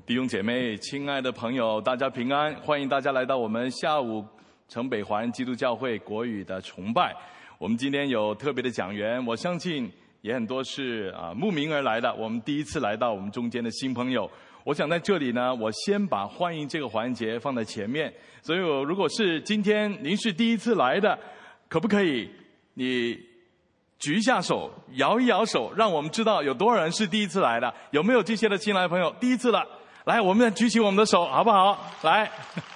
弟兄姐妹，亲爱的朋友，大家平安！欢迎大家来到我们下午城北华人基督教会国语的崇拜。我们今天有特别的讲员，我相信也很多是慕名而来的。我们第一次来到我们中间的新朋友，我想在这里呢，我先把欢迎这个环节放在前面。所以如果是今天您是第一次来的，可不可以你举一下手，摇一摇手，让我们知道有多少人是第一次来的？有没有这些的新来的朋友第一次了？来，我们举起我们的手，好不好？来，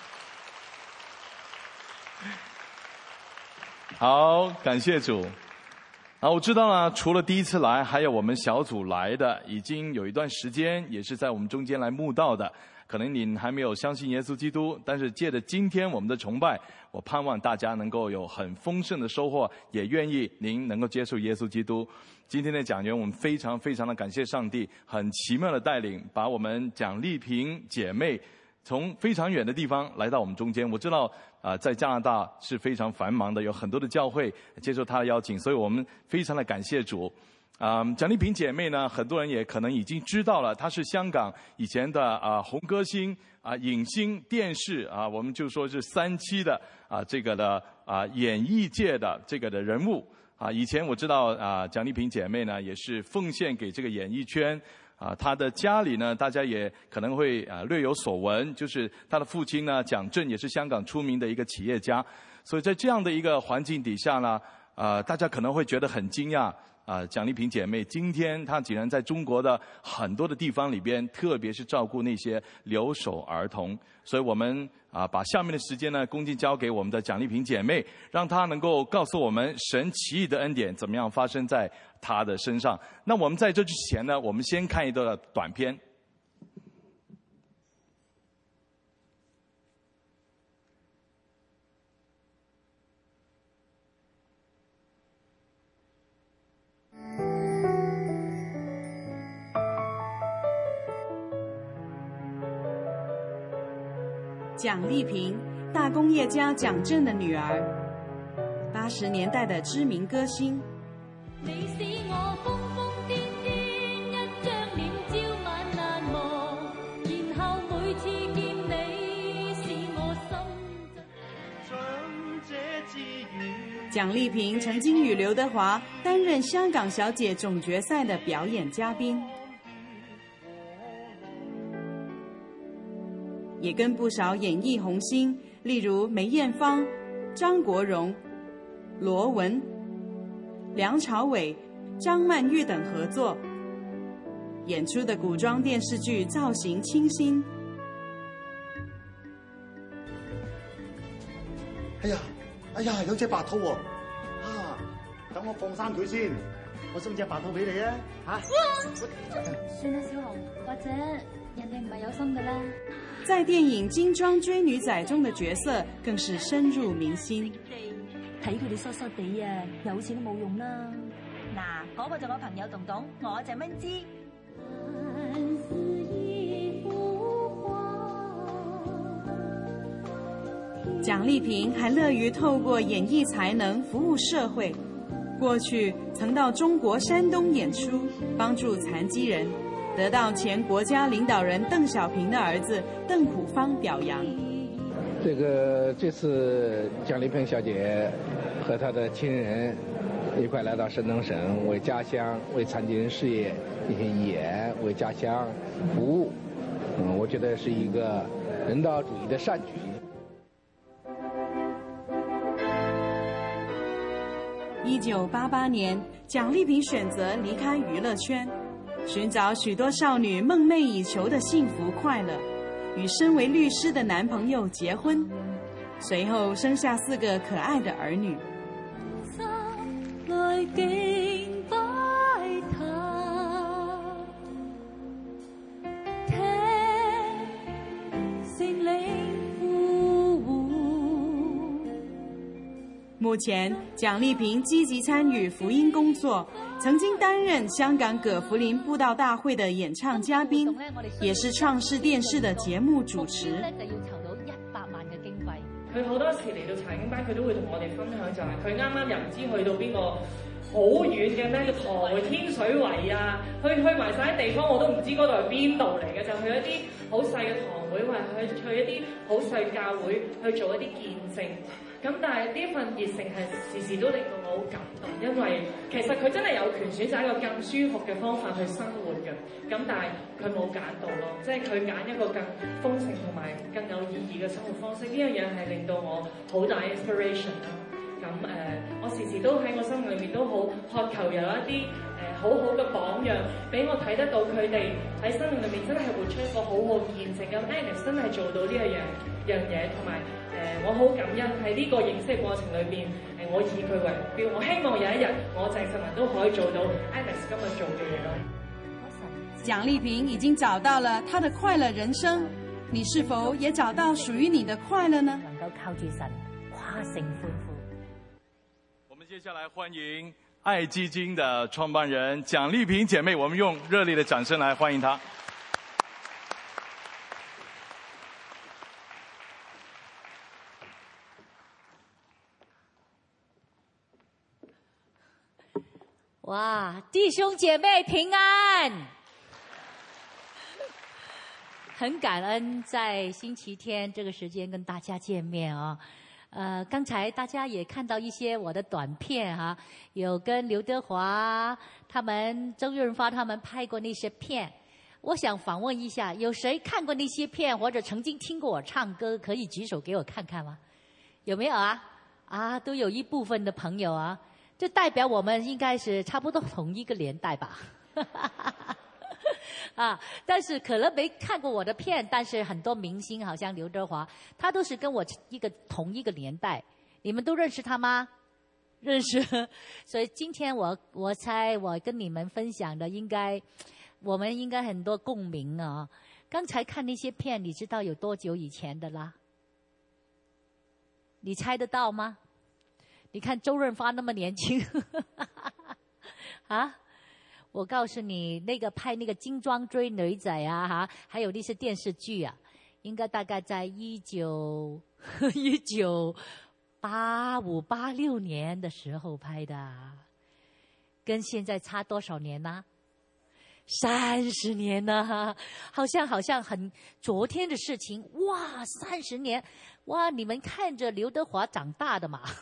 好，感谢主。我知道呢，除了第一次来，还有我们小组来的，已经有一段时间，也是在我们中间来慕道的。可能您还没有相信耶稣基督，但是借着今天我们的崇拜，我盼望大家能够有很丰盛的收获，也愿意您能够接受耶稣基督。今天的讲员，我们非常非常的感谢上帝，很奇妙的带领，把我们蒋丽萍姐妹从非常远的地方来到我们中间。我知道在加拿大是非常繁忙的，有很多的教会接受她的邀请，所以我们非常的感谢主。蒋丽萍姐妹呢，很多人也可能已经知道了，她是香港以前的红歌星影星电视我们就说是3期的这个的演艺界的这个的人物以前我知道蒋丽萍姐妹呢也是奉献给这个演艺圈她的家里呢，大家也可能会略有所闻，就是她的父亲呢蒋震也是香港出名的一个企业家，所以在这样的一个环境底下呢，大家可能会觉得很惊讶。蒋丽萍姐妹今天她竟然在中国的很多的地方里边，特别是照顾那些留守儿童，所以我们把下面的时间呢恭敬交给我们的蒋丽萍姐妹，让她能够告诉我们神奇异的恩典怎么样发生在她的身上。那我们在这之前呢，我们先看一段短片。 蒋丽萍，大工业家蒋震的女儿，80年代的知名歌星。 你使我瘋瘋癲癲，一張臉朝晚難忘，然後每次見你，使我心蒋丽萍曾經與劉德華擔任香港小姐總決賽的表演嘉賓。也跟不少演艺红星，例如梅艳芳、张国荣、罗文、梁朝伟、张曼玉等合作，演出的古裝電視劇造型清新。 哎呀，有隻白兔喎！等我放生佢先，我送隻白兔俾你啊！ 算啦，小紅，或者人哋唔係有心㗎啦。 在電影《精裝追女仔》中的角色更是深入民心。 睇佢哋疏疏地有錢都冇用啦。嗱，嗰個就我朋友東東，我就蚊枝。 蒋丽萍还乐于透过演艺才能服务社会。过去曾到中国山东演出，帮助残疾人，得到前国家领导人邓小平的儿子邓朴方表扬。 这次蒋丽萍小姐和她的亲人一块来到山东省，为家乡、为残疾人事业进行演，为家乡服务。我觉得是一个人道主义的善举。 1988年，蒋丽萍选择离开娱乐圈，寻找许多少女梦寐以求的幸福快乐，与身为律师的男朋友结婚，随后生下4个可爱的儿女。目前，蒋丽萍积极参与福音工作，曾經擔任香港葛福林佈道大會的演唱嘉賓，也是創視電視的節目主持。 就要籌到100萬嘅經費。 佢好多時嚟到查經班，佢都會同我哋分享，就係佢啱啱又唔知去到邊個好遠嘅咩叫台天水圍啊，去埋晒啲地方我都唔知嗰度係邊度嚟嘅，就去一啲好細嘅堂會，或者去一啲好細教會去做一啲見證。咁但係呢份熱誠係時時都令到我好感動，因為其實佢真係有權選擇一個更舒服嘅方法去生活嘅，咁但係佢冇揀到咯，即係佢揀一個更豐盛同埋更有意義嘅生活方式，呢樣嘢係令到我好大 inspiration 啦。咁我時時都喺我心裏面都好渴求有一啲好好嘅榜樣，俾我睇得到佢哋喺生命裏面真係活出一個好好嘅見證。咁 Agnes 真係做到呢樣嘢，同埋我好感恩喺呢個認識嘅過程裏邊，我以佢為標，我希望有一日我鄭秀文都可以做到 Agnes 今日做嘅嘢咯。 蒋麗萍已經找到了她的快樂人生，你是否也找到屬於你的快樂呢？ 能夠靠住神跨性歡呼。 我們接下來歡迎愛基金的創辦人蔣麗萍姐妹，我們用熱烈的掌聲來歡迎她。 哇，弟兄姐妹平安！很感恩在星期天這個時間跟大家見面啊。剛才大家也看到一些我的短片哈，有跟劉德華他們、周潤發他們拍過那些片。我想訪問一下，有誰看過那些片或者曾經聽過我唱歌，可以舉手給我看看嗎？有沒有啊？啊，都有一部分的朋友啊。這代表我們應該是差不多同一個年代吧，啊！但是可能沒看過我的片，但是很多明星，好像劉德華，他都是跟我同一個年代。你們都認識他嗎？認識。所以今天我猜我跟你們分享的，我們應該很多共鳴啊！剛才看那些片，你知道有多久以前的啦？你猜得到嗎？你看周潤發那麼年輕啊，我告訴你，那個拍那個精裝追女仔啊，哈，還有那些電視劇啊，應該大概在1985、86年的時候拍的，跟現在差多少年呢？30年呢，好像很昨天的事情。哇，30年，哇，你們看着劉德華長大的嘛？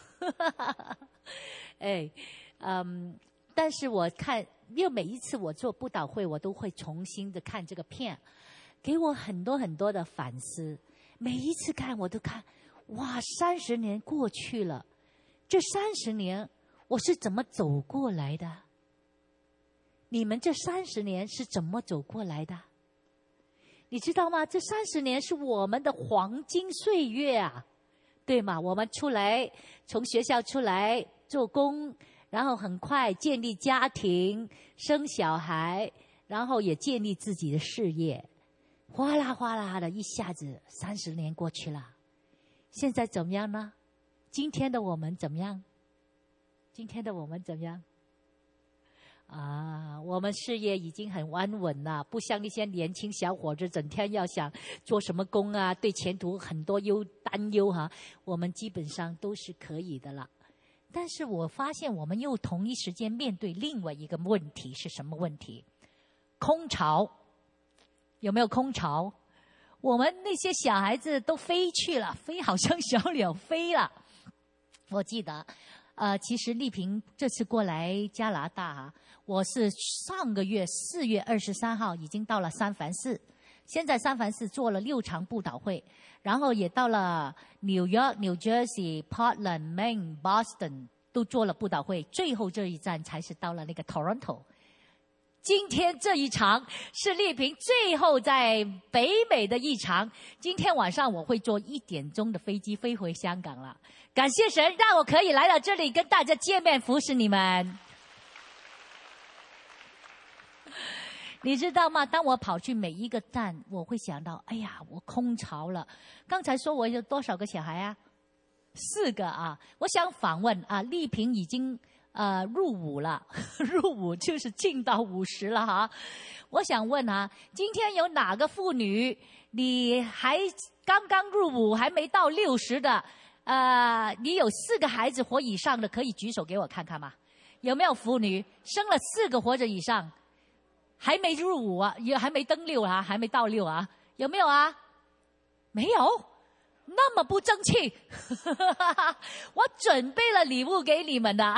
哎，但是我看，因為每一次我做布道會，我都會重新的看這個片，給我很多很多的反思。每一次看我都看，哇，30年過去了，這30年我是怎麼走過來的？你們這30年是怎麼走過來的？你知道嗎？這30年是我們的黃金歲月啊，對嗎？我們出來，從學校出來做工，然後很快建立家庭，生小孩，然後也建立自己的事業，嘩啦嘩啦的，一下子30年過去了。現在怎麼樣呢？今天的我們怎麼樣？今天的我們怎麼樣？啊，我們事業已經很安穩了，不像那些年輕小伙子整天要想做什麼工啊，對前途很多擔憂哈。我們基本上都是可以的了。但是我發現我們又同一時間面對另外一個問題，是什麼問題？空巢。有沒有空巢？我們那些小孩子都飛去了，飛好像小鳥飛了。我記得其實麗萍這次過來加拿大，我是上個月4月23號已經到了三藩市，現在三藩市做了6場布道會，然後也到了紐約、New Jersey、Portland、Maine、Boston 都做了布道會，最後這一站才是到了那個 Toronto。今天這一場是麗萍最後在北美的一場，今天晚上我會坐1點鐘的飛機飛回香港了。感謝神讓我可以來到這裡跟大家見面服侍你們。你知道嗎？當我跑去每一個站，我會想到，哎呀，我空巢了。剛才說我有多少個小孩啊？4個啊。我想訪問啊，麗萍已經入伍了，入伍就是進到50了哈。我想問啊，今天有哪個婦女，你還剛剛入伍，還沒到60的，你有4個孩子或以上的，可以舉手給我看看嗎？ 有没有妇女生了4个或者以上，还没入伍啊，也还没登6啊，还没到6啊？有没有啊？没有，那么不争气。我准备了礼物给你们的。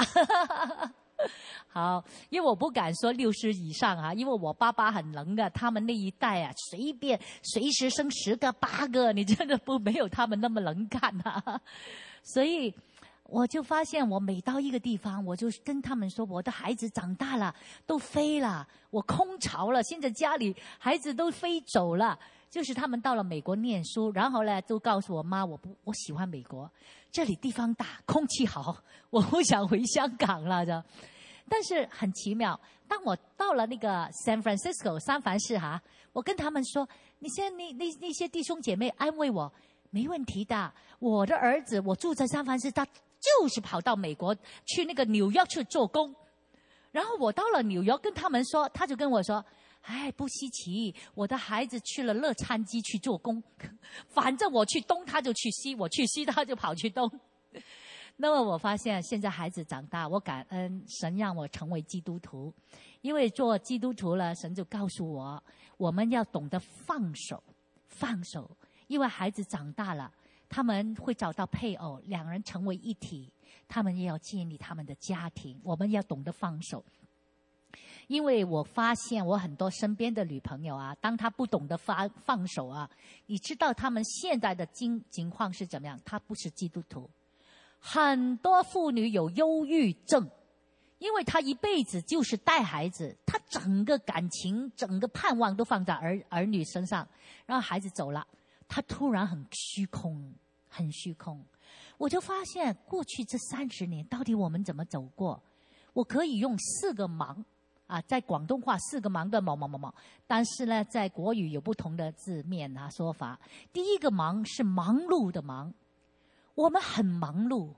好，因为我不敢说60以上啊，因为我爸爸很能的，他们那一代啊，随便随时生10个8个，你真的没有他们那么能干啊。所以我就发现，我每到一个地方，我就跟他们说，我的孩子长大了，都飞了，我空巢了，现在家里孩子都飞走了。就是他们到了美国念书，然后呢，都告诉我妈，我喜欢美国，这里地方大，空气好，我不想回香港了的。但是很奇妙，当我到了那个 San Francisco 三藩市哈，我跟他们说，那些弟兄姐妹安慰我，没问题的，我的儿子我住在三藩市，他就是跑到美国去那个纽约去做工。然后我到了纽约跟他们说，他就跟我说，哎，不稀奇，我的孩子去了洛杉矶去做工，反正我去东他就去西，我去西他就跑去东。那么我发现现在孩子长大，我感恩神让我成为基督徒，因为做基督徒了，神就告诉我，我们要懂得放手，因为孩子长大了，他们会找到配偶，2人成为一体，他们也要建立他们的家庭，我们要懂得放手。因为我发现我很多身边的女朋友啊，当她不懂得放手啊，你知道他们现在的情况是怎么样？她不是基督徒，很多妇女有忧郁症，因为她一辈子就是带孩子，她整个感情、整个盼望都放在儿女身上，然后孩子走了，她突然很虚空。我就发现过去这30年到底我们怎么走过？我可以用4个忙啊，在广东话4个忙的某某某某，但是呢，在国语有不同的字面啊说法。第一个忙是忙碌的忙，我们很忙碌，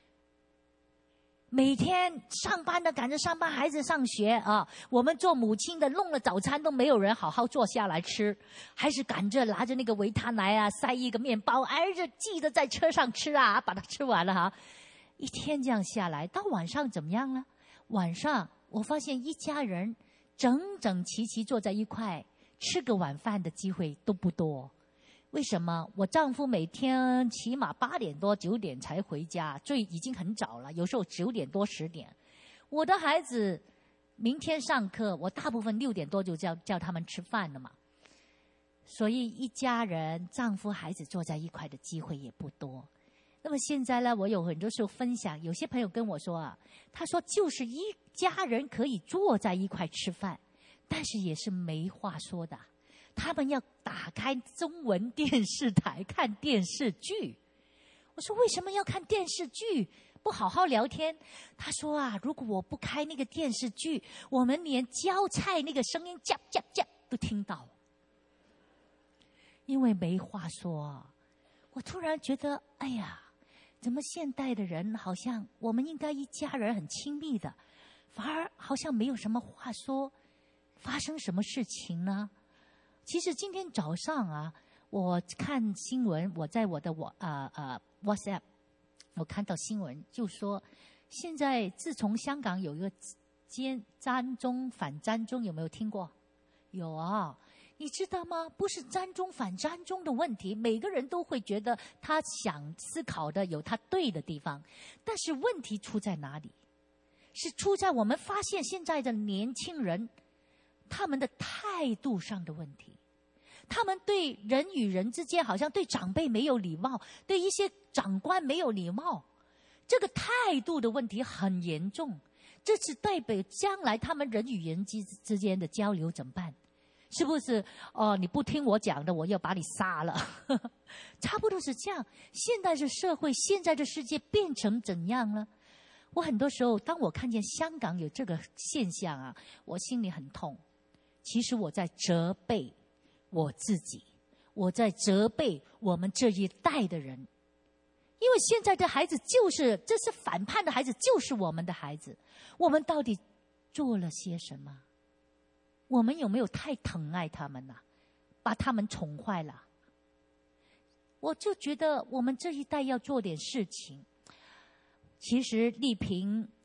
每天上班的赶着上班，孩子上学啊，我们做母亲的弄了早餐都没有人好好坐下来吃，还是赶着拿着那个维他奶啊，塞一个面包，儿子记得在车上吃啊，把它吃完了哈。一天这样下来，到晚上怎么样呢？晚上我发现一家人整整齐齐坐在一块，吃个晚饭的机会都不多。为什么？我丈夫每天起码8点多9点才回家，已经很早了，有时候9点多10点。我的孩子明天上课，我大部分6点多就叫他们吃饭了嘛。所以一家人丈夫孩子坐在一块的机会也不多。那么现在呢，我有很多时候分享，有些朋友跟我说啊，他说就是一家人可以坐在一块吃饭，但是也是没话说的，他们要打开中文电视台看电视剧。我说为什么要看电视剧，不好好聊天？他说啊，如果我不开那个电视剧，我们连浇菜那个声音夹夹夹都听到，因为没话说。我突然觉得，哎呀，怎么现代的人好像我们应该一家人很亲密的，反而好像没有什么话说，发生什么事情呢？其实今天早上啊，我看新闻，我在我的WhatsApp， 我看到新闻就说，现在自从香港有一个占中反占中，有没有听过？有啊。你知道吗？不是占中反占中的问题，每个人都会觉得他想思考的有他对的地方，但是问题出在哪里？是出在我们发现现在的年轻人他们的态度上的问题。他们对人与人之间好像对长辈没有礼貌，对一些长官没有礼貌，这个态度的问题很严重。这是代表将来他们人与人之间的交流怎么办？是不是你不听我讲的，我要把你杀了？差不多是这样。现在的社会，现在的世界变成怎样了？我很多时候，当我看见香港有这个现象啊，我心里很痛。其实我在责备我自己，我在责备我们这一代的人，因为现在的孩子这是反叛的孩子，就是我们的孩子。我们到底做了些什么？我们有没有太疼爱他们了，把他们宠坏了？我就觉得我们这一代要做点事情。其实丽萍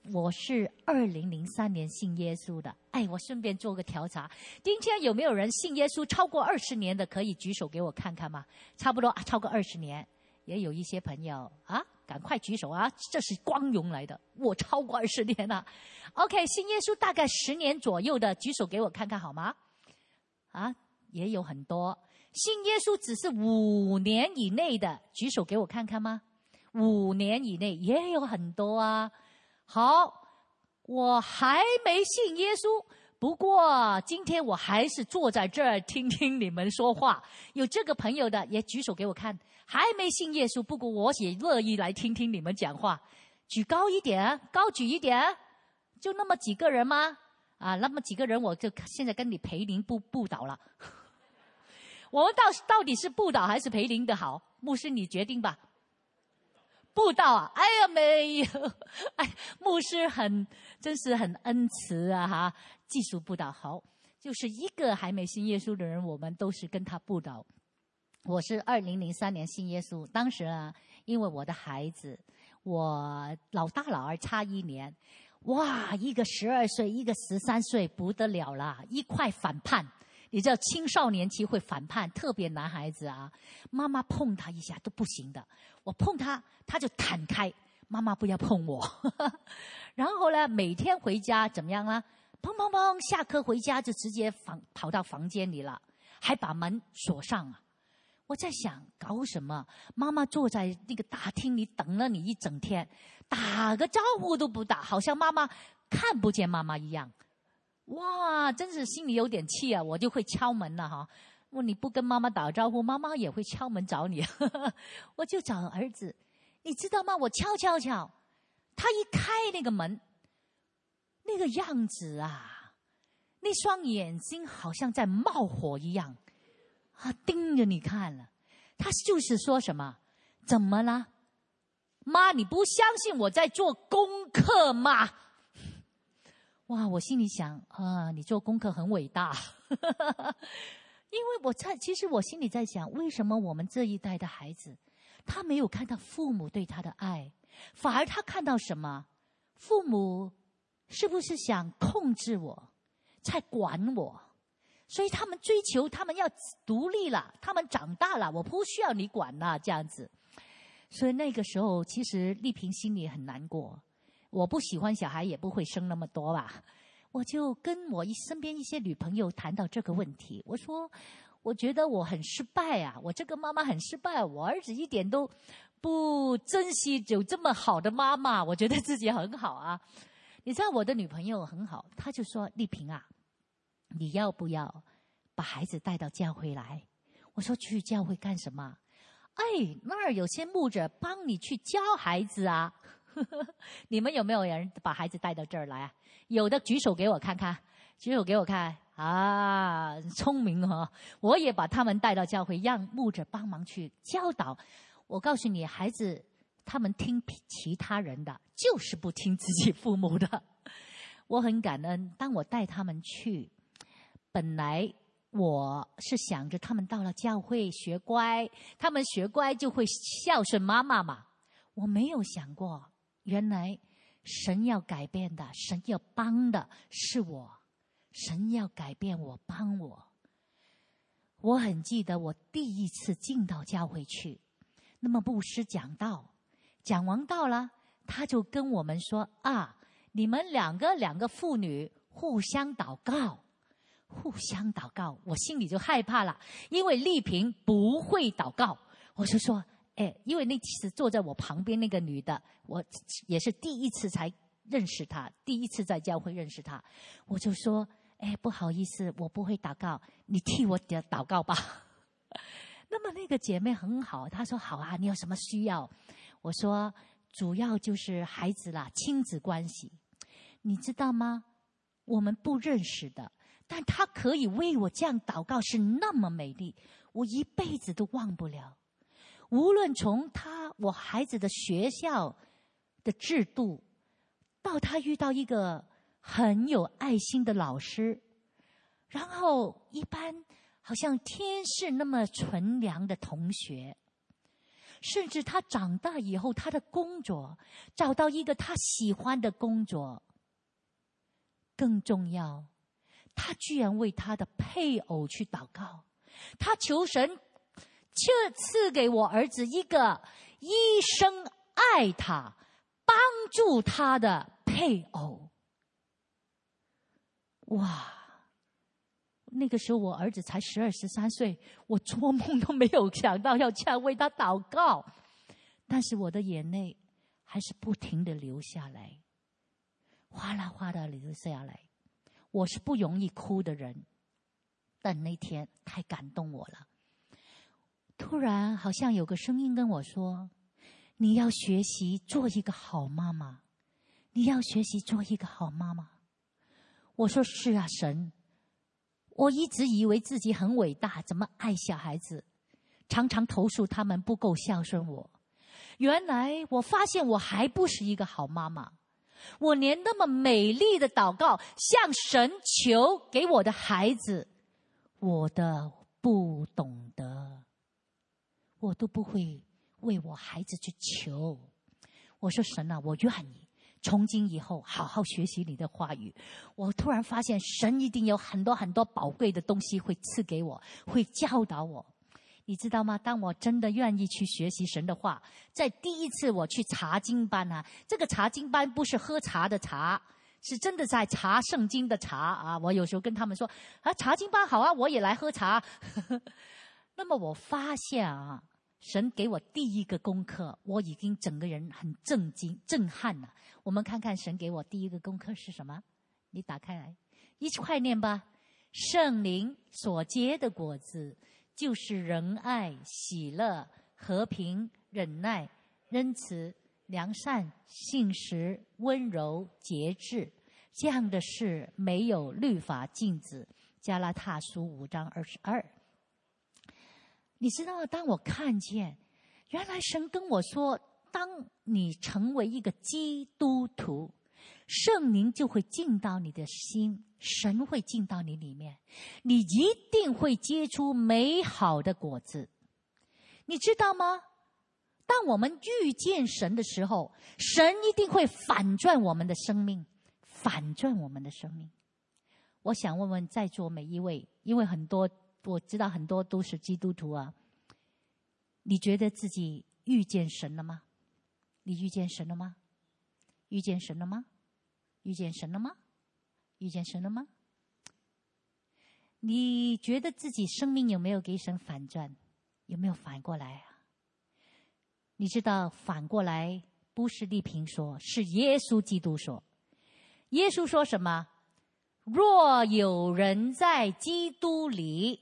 我是2003年信耶稣的。哎，我顺便做个调查，今天有没有人信耶稣超过20年的？可以举手给我看看吗？差不多超过20年，也有一些朋友啊，赶快举手啊！这是光荣来的，我超过20年了。OK， 信耶稣大概10年左右的，举手给我看看好吗？啊，也有很多。信耶稣只是5年以内的，举手给我看看吗？5年以内也有很多啊。好，我还没信耶稣，不过今天我还是坐在这儿听听你们说话。有这个朋友的也举手给我看，还没信耶稣，不过我也乐意来听听你们讲话。举高一点，高举一点，就那么几个人吗？啊，那么几个人我就现在跟你培灵布道了。我们到底是布道还是培灵的好？牧师你决定吧。布道啊，哎呀没有，哎，牧师真是很恩慈啊哈。技术布道好，就是一个还没信耶稣的人，我们都是跟他布道。我是2003年信耶稣，当时啊，因为我的孩子，我老大老二差1年，哇，一个12岁，一个13岁，不得了啦，一块反叛。你知道青少年期会反叛，特别男孩子啊，妈妈碰他一下都不行的，我碰他，他就弹开，妈妈不要碰我。然后呢，每天回家怎么样呢？砰砰砰，下课回家就直接跑到房间里了，还把门锁上啊。我在想搞什么？妈妈坐在那个大厅里等了你一整天，打个招呼都不打，好像妈妈看不见妈妈一样。哇，真是心里有点气啊！我就会敲门了哈。你不跟妈妈打招呼，妈妈也会敲门找你。我就找儿子，你知道吗？我敲，他一开那个门，那个样子啊，那双眼睛好像在冒火一样，啊，盯着你看了。他就是说什么？怎么了？妈，你不相信我在做功课吗？哇，我心里想啊，你做功课很伟大。因为其实我心里在想，为什么我们这一代的孩子，他没有看到父母对他的爱，反而他看到什么？父母是不是想控制我，才管我？所以他们追求，他们要独立了，他们长大了，我不需要你管了，这样子。所以那个时候，其实丽萍心里很难过。我不喜欢小孩，也不会生那么多吧。我就跟我身边一些女朋友谈到这个问题，我说我觉得我很失败啊，我这个妈妈很失败，我儿子一点都不珍惜有这么好的妈妈，我觉得自己很好啊。你知道我的女朋友很好，她就说丽萍啊，你要不要把孩子带到教会来？我说去教会干什么？哎，那儿有些牧者帮你去教孩子啊。你们有没有人把孩子带到这儿来啊？有的举手给我看看，举手给我看啊，聪明哦！我也把他们带到教会，让牧者帮忙去教导。我告诉你，孩子他们听其他人的，就是不听自己父母的。我很感恩，当我带他们去，本来我是想着他们到了教会学乖，他们学乖就会孝顺妈妈嘛。我没有想过，原来神要改变的，神要帮的是我，神要改变我，帮我。我很记得我第一次进到教会去，那么牧师讲道，讲完道了，他就跟我们说啊，你们两个妇女互相祷告，互相祷告。我心里就害怕了，因为丽萍不会祷告。我就说因为那次坐在我旁边那个女的，我也是第一次才认识她，第一次在教会认识她，我就说不好意思，我不会祷告，你替我祷告吧。那么那个姐妹很好，她说好啊，你有什么需要？我说主要就是孩子啦，亲子关系，你知道吗？我们不认识的，但她可以为我这样祷告，是那么美丽，我一辈子都忘不了。无论从我孩子的学校的制度，到他遇到一个很有爱心的老师，然后一般好像天使那么纯良的同学， 甚至他长大以后，他的工作找到一个他喜欢的工作。更重要，他居然为他的配偶去祷告，他求神赐给我儿子一个一生爱他、帮助他的配偶。哇！那个时候我儿子才12、13岁，我做梦都没有想到要这样为他祷告，但是我的眼泪还是不停地流下来，哗啦哗啦流下来。我是不容易哭的人，但那天太感动我了。突然好像有个声音跟我说，你要学习做一个好妈妈，你要学习做一个好妈妈。我说是啊，神，我一直以为自己很伟大，怎么爱小孩子，常常投诉他们不够孝顺我。原来我发现我还不是一个好妈妈，我连那么美丽的祷告向神求给我的孩子，我的不懂得，我都不会为我孩子去求。我说神啊，我愿意从今以后好好学习你的话语。我突然发现神一定有很多很多宝贵的东西会赐给我，会教导我。你知道吗？当我真的愿意去学习神的话，在第一次我去查经班啊，这个查经班不是喝茶的茶，是真的在查圣经的查啊。我有时候跟他们说啊，查经班好啊，我也来喝茶。那么我发现啊，神给我第一个功课，我已经整个人很震惊、震撼了。我们看看神给我第一个功课是什么？你打开来，一起快念吧。圣灵所结的果子，就是仁爱、喜乐、和平、忍耐、仁慈、良善、信实、温柔、节制，这样的事没有律法禁止。加拉太书5章22。你知道，当我看见原来神跟我说，当你成为一个基督徒，圣灵就会进到你的心，神会进到你里面，你一定会结出美好的果子。你知道吗？当我们遇见神的时候，神一定会反转我们的生命，反转我们的生命。我想问问在座每一位，因为我知道很多都是基督徒啊，你觉得自己遇见神了吗？你遇见神了吗？遇见神了吗？遇见神了吗？遇见神了吗？你觉得自己生命有没有给神反转？有没有反过来啊？你知道反过来不是丽萍说，是耶稣基督说。耶稣说什么？若有人在基督里，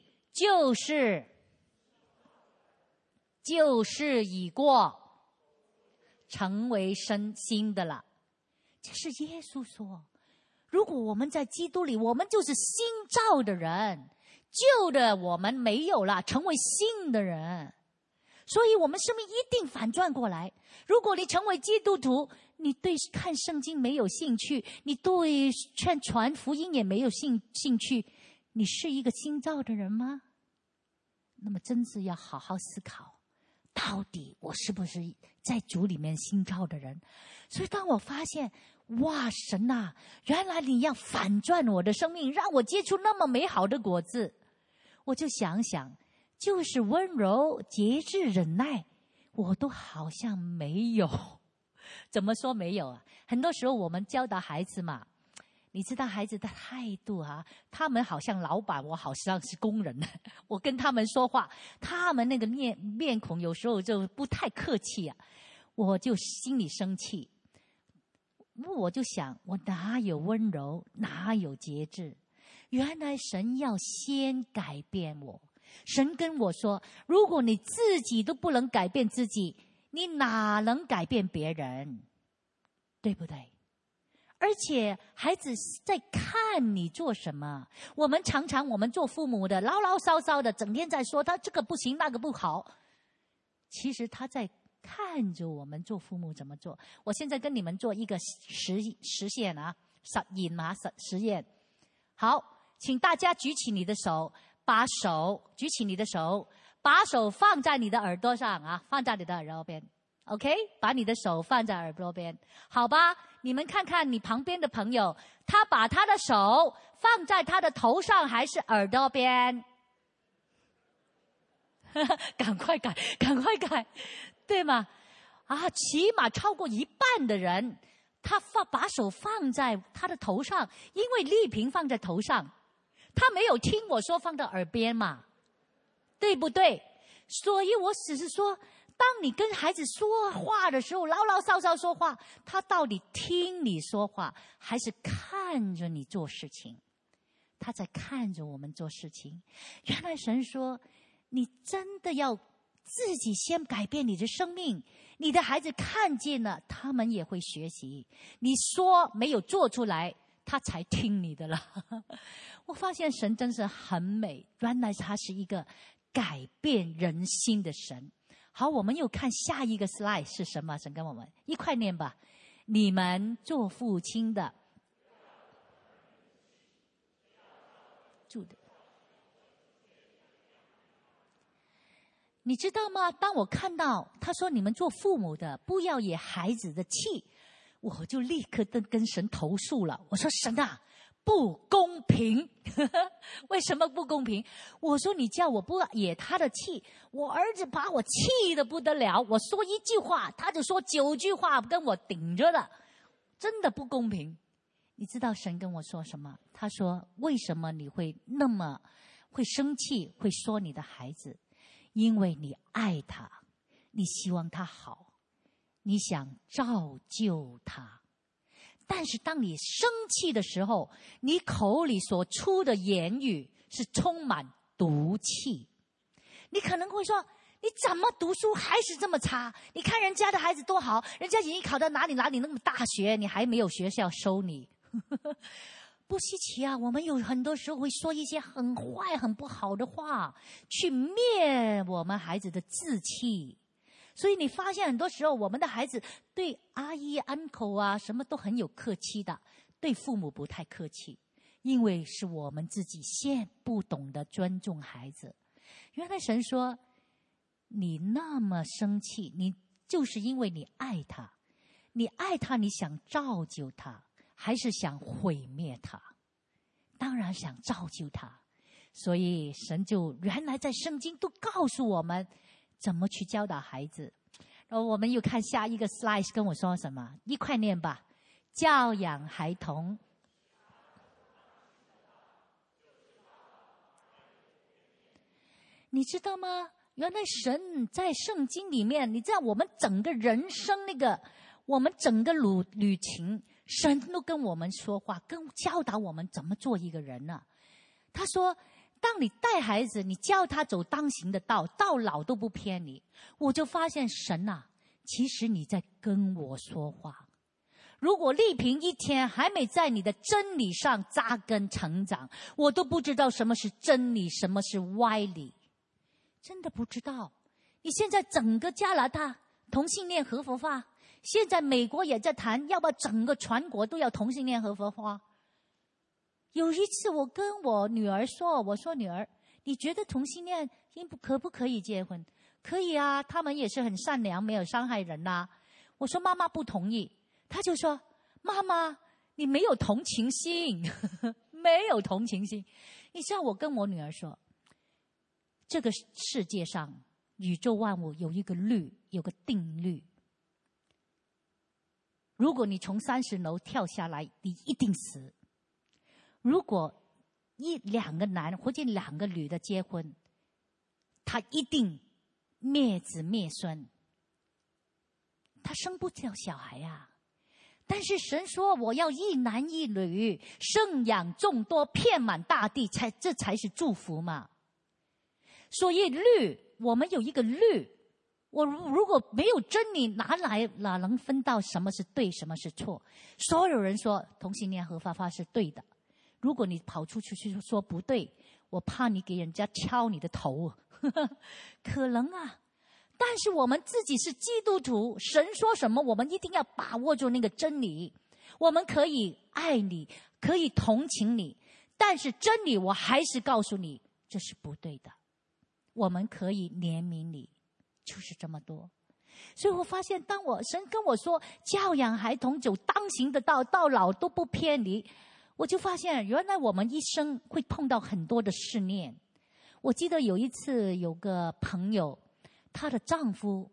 就是已过，成为新的了。这是耶稣说，如果我们在基督里，我们就是新造的人，旧的我们没有了，成为新的人。所以我们生命一定反转过来。如果你成为基督徒，你对看圣经没有兴趣，你对传福音也没有兴趣，你是一个新造的人吗？那么真是要好好思考，到底我是不是在主里面新造的人。所以当我发现，哇，神啊，原来你要反转我的生命，让我结出那么美好的果子，我就想想，就是温柔、节制、忍耐，我都好像没有。怎么说没有啊？很多时候我们教导孩子嘛，你知道孩子的态度啊，他们好像老板，我好像是工人。我跟他们说话，他们那个面孔有时候就不太客气啊，我就心里生气。我就想，我哪有温柔，哪有节制？原来神要先改变我。神跟我说，如果你自己都不能改变自己，你哪能改变别人？对不对？而且孩子在看你做什么。我们常常我们做父母的唠唠叨叨的，整天在说他这个不行那个不好，其实他在看着我们做父母怎么做。我现在跟你们做一个实验啊，实验。好，请大家举起你的手，举起你的手， 把手放在你的耳朵上啊，放在你的耳朵边 ，OK？ 把你的手放在耳朵边，好吧？你们看看你旁边的朋友，他把他的手放在他的头上还是耳朵边？赶快改，对吗？啊，起码超过一半的人，他把手放在他的头上，因为丽萍放在头上，他没有听我说放到耳边嘛，对不对？所以我只是说，当你跟孩子说话的时候，牢牢骚骚说话，他到底听你说话，还是看着你做事情？他在看着我们做事情。原来神说，你真的要自己先改变你的生命，你的孩子看见了，他们也会学习。你说没有做出来，他才听你的了。我发现神真是很美，原来他是一个改变人心的神。好，我们又看下一个 slide 是什么？神跟我们一块念吧。你们做父亲的，住的。你知道吗？当我看到他说你们做父母的不要惹孩子的气，我就立刻跟神投诉了。我说神啊，不公平为什么不公平？我说你叫我不惹他的气，我儿子把我气得不得了，我说一句话他就说9句话跟我顶着了，真的不公平。你知道神跟我说什么？他说为什么你会那么会生气，会说你的孩子？因为你爱他，你希望他好，你想造就他。但是当你生气的时候，你口里所出的言语是充满毒气。你可能会说，你怎么读书还是这么差？你看人家的孩子多好，人家已经考到哪里那么大学，你还没有学校收你。不稀奇啊，我们有很多时候会说一些很坏很不好的话，去灭我们孩子的志气。所以你发现很多时候我们的孩子对阿姨 uncle 啊什么都很有客气的，对父母不太客气，因为是我们自己先不懂得尊重孩子。原来神说，你那么生气，你就是因为你爱他，你爱他，你想造就他，还是想毁灭他？当然想造就他。所以神就原来在圣经都告诉我们怎么去教导孩子。然后我们又看下一个 slide 跟我说什么，一块念吧。教养孩童。你知道吗？原来神在圣经里面，你知道我们整个人生我们整个旅程，神都跟我们说话，跟教导我们怎么做一个人呢？他说，当你带孩子，你教他走当行的道，到老都不偏离。我就发现神啊，其实你在跟我说话。如果丽萍一天还没在你的真理上扎根成长，我都不知道什么是真理，什么是歪理，真的不知道。你现在整个加拿大同性恋合法化，现在美国也在谈要不要整个全国都要同性恋合法化。有一次我跟我女儿说，我说女儿，你觉得同性恋可不可以结婚？可以啊，他们也是很善良，没有伤害人啊。我说妈妈不同意，她就说妈妈你没有同情心没有同情心。你知道我跟我女儿说，这个世界上宇宙万物有一个律，有个定律，如果你从30楼跳下来，你一定死。如果2个男或者2个女的结婚，他一定灭子灭孙，他生不了小孩啊。但是神说我要一男一女，生养众多，遍满大地，这才是祝福嘛。所以律，我们有一个律，我如果没有真理，哪能分到什么是对，什么是错？所有人说同性恋合法化是对的，如果你跑出去说不对，我怕你给人家敲你的头可能啊。但是我们自己是基督徒，神说什么我们一定要把握住那个真理。我们可以爱你，可以同情你，但是真理我还是告诉你，这是不对的。 我们可以怜悯你，就是这么多。所以我发现，当神跟我说教养孩童走当行的道，到老都不偏离，我就发现原来我们一生会碰到很多的试炼。我记得有一次有个朋友，她的丈夫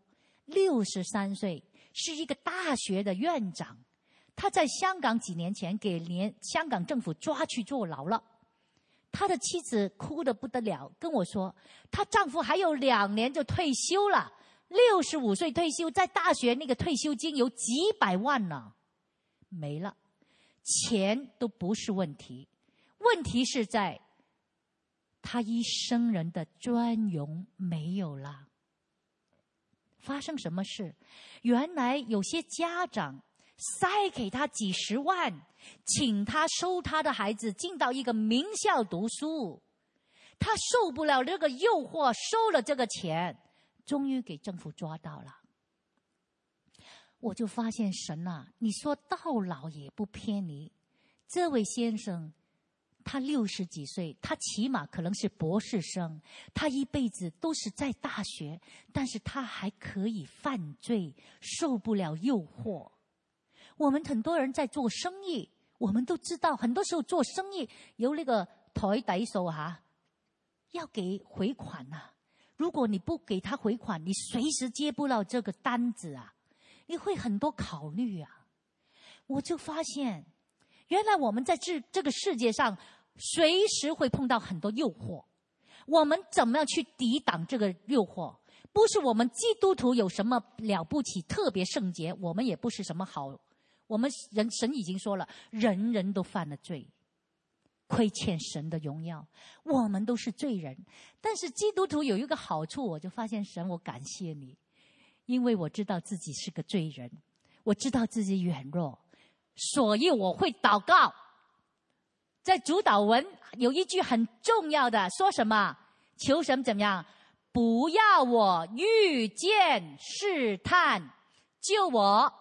63岁，是一个大学的院长，他在香港几年前给香港政府抓去坐牢了。他的妻子哭得不得了，跟我说她丈夫还有2年就退休了，65岁退休，在大学那个退休金有几百万呢，没了。钱都不是问题，问题是在他一生人的专用没有了。发生什么事？原来有些家长塞给他几十万，请他收他的孩子进到一个名校读书，他受不了这个诱惑，收了这个钱，终于给政府抓到了。我就发现神啊，你说到老也不偏离。这位先生他60几岁，他起码可能是博士生，他一辈子都是在大学，但是他还可以犯罪，受不了诱惑。我们很多人在做生意，我们都知道很多时候做生意有那个台底數要给回款啊。如果你不给他回款，你随时接不到这个单子啊，你会很多考虑啊。我就发现原来我们在这个世界上随时会碰到很多诱惑，我们怎么样去抵挡这个诱惑？不是我们基督徒有什么了不起特别圣洁，我们也不是什么好，我们神已经说了，人人都犯了罪，亏欠神的荣耀，我们都是罪人。但是基督徒有一个好处，我就发现神，我感谢你，因为我知道自己是个罪人，我知道自己软弱，所以我会祷告。在主祷文有一句很重要的，说什么？求神怎么样？不要我遇见试探，救我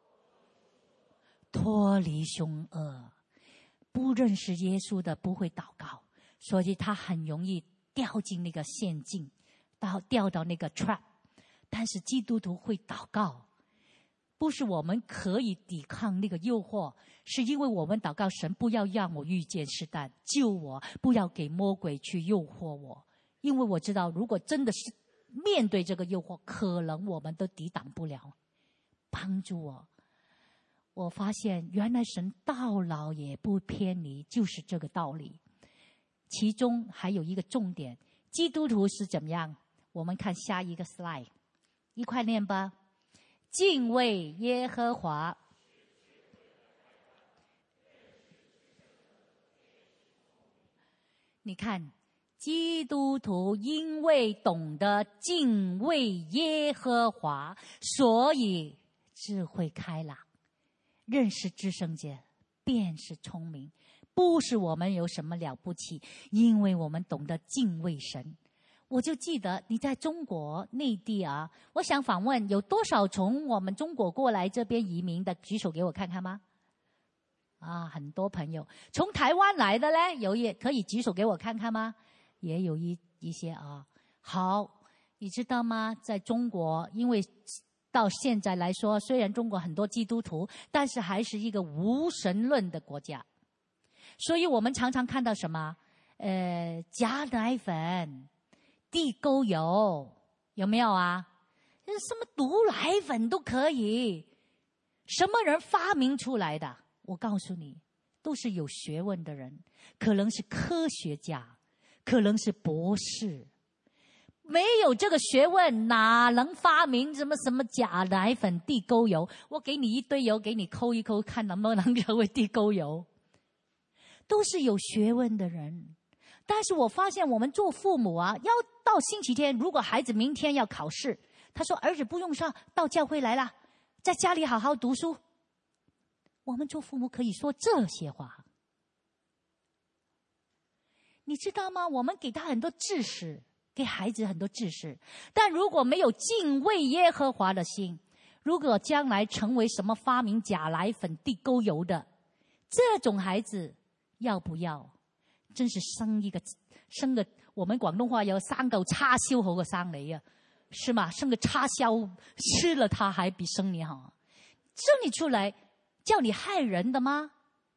脱离凶恶。不认识耶稣的不会祷告，所以他很容易掉进那个陷阱，掉到那个 trap。 但是基督徒会祷告，不是我们可以抵抗那个诱惑，是因为我们祷告神，不要让我遇见试探，救我，不要给魔鬼去诱惑我。因为我知道如果真的是面对这个诱惑，可能我们都抵挡不了。帮助我，我发现原来神到老也不偏离，就是这个道理。其中还有一个重点，基督徒是怎么样？我们看下一个 slide， 一块念吧。敬畏耶和华，你看基督徒因为懂得敬畏耶和华，所以智慧开朗，认识至圣洁，便是聪明。不是我们有什么了不起，因为我们懂得敬畏神。我就记得你在中国内地啊，我想访问有多少从我们中国过来这边移民的，举手给我看看吗？啊，很多朋友。从台湾来的呢，也可以举手给我看看吗？也有一些啊。好，你知道吗？在中国，因为到现在来说，虽然中国很多基督徒，但是还是一个无神论的国家，所以我们常常看到什么？假奶粉、地沟油，有没有啊？什么毒奶粉都可以，什么人发明出来的？我告诉你，都是有学问的人，可能是科学家，可能是博士。没有这个学问，哪能发明什么假奶粉、地沟油？我给你一堆油，给你抠一抠，看能不能成为地沟油。都是有学问的人。但是我发现我们做父母啊，要到星期天，如果孩子明天要考试，他说儿子不用上，到教会来了，在家里好好读书。我们做父母可以说这些话，你知道吗？我们给他很多知识，给孩子很多知识，但如果没有敬畏耶和华的心，如果将来成为什么发明假奶粉、地沟油的这种孩子，要不要？真是生个我们广东话有生嚿叉燒好過生你啊，是嗎？生個叉燒吃了它還比生你好。生你出來叫你害人的嗎？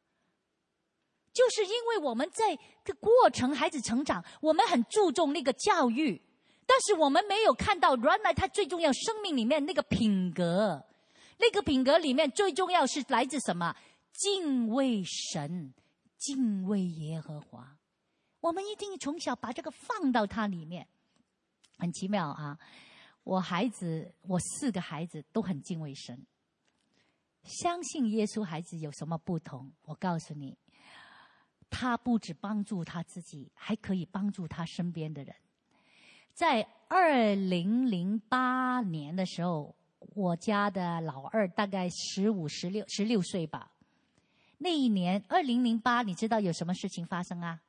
就是因為我們在這個過程孩子成長，我們很注重那個教育，但是我們沒有看到原來他最重要生命裡面那個品格，那個品格裡面最重要是來自什麼？敬畏神，敬畏耶和華。我們一定從小把這個放到它裡面。很奇妙啊，我4個孩子都很敬畏神，相信耶穌孩子有什麼不同？我告訴你，他不只幫助他自己，還可以幫助他身邊的人。在2008年的時候，我家的老二大概16歲吧。那一年2008，你知道有什麼事情發生啊？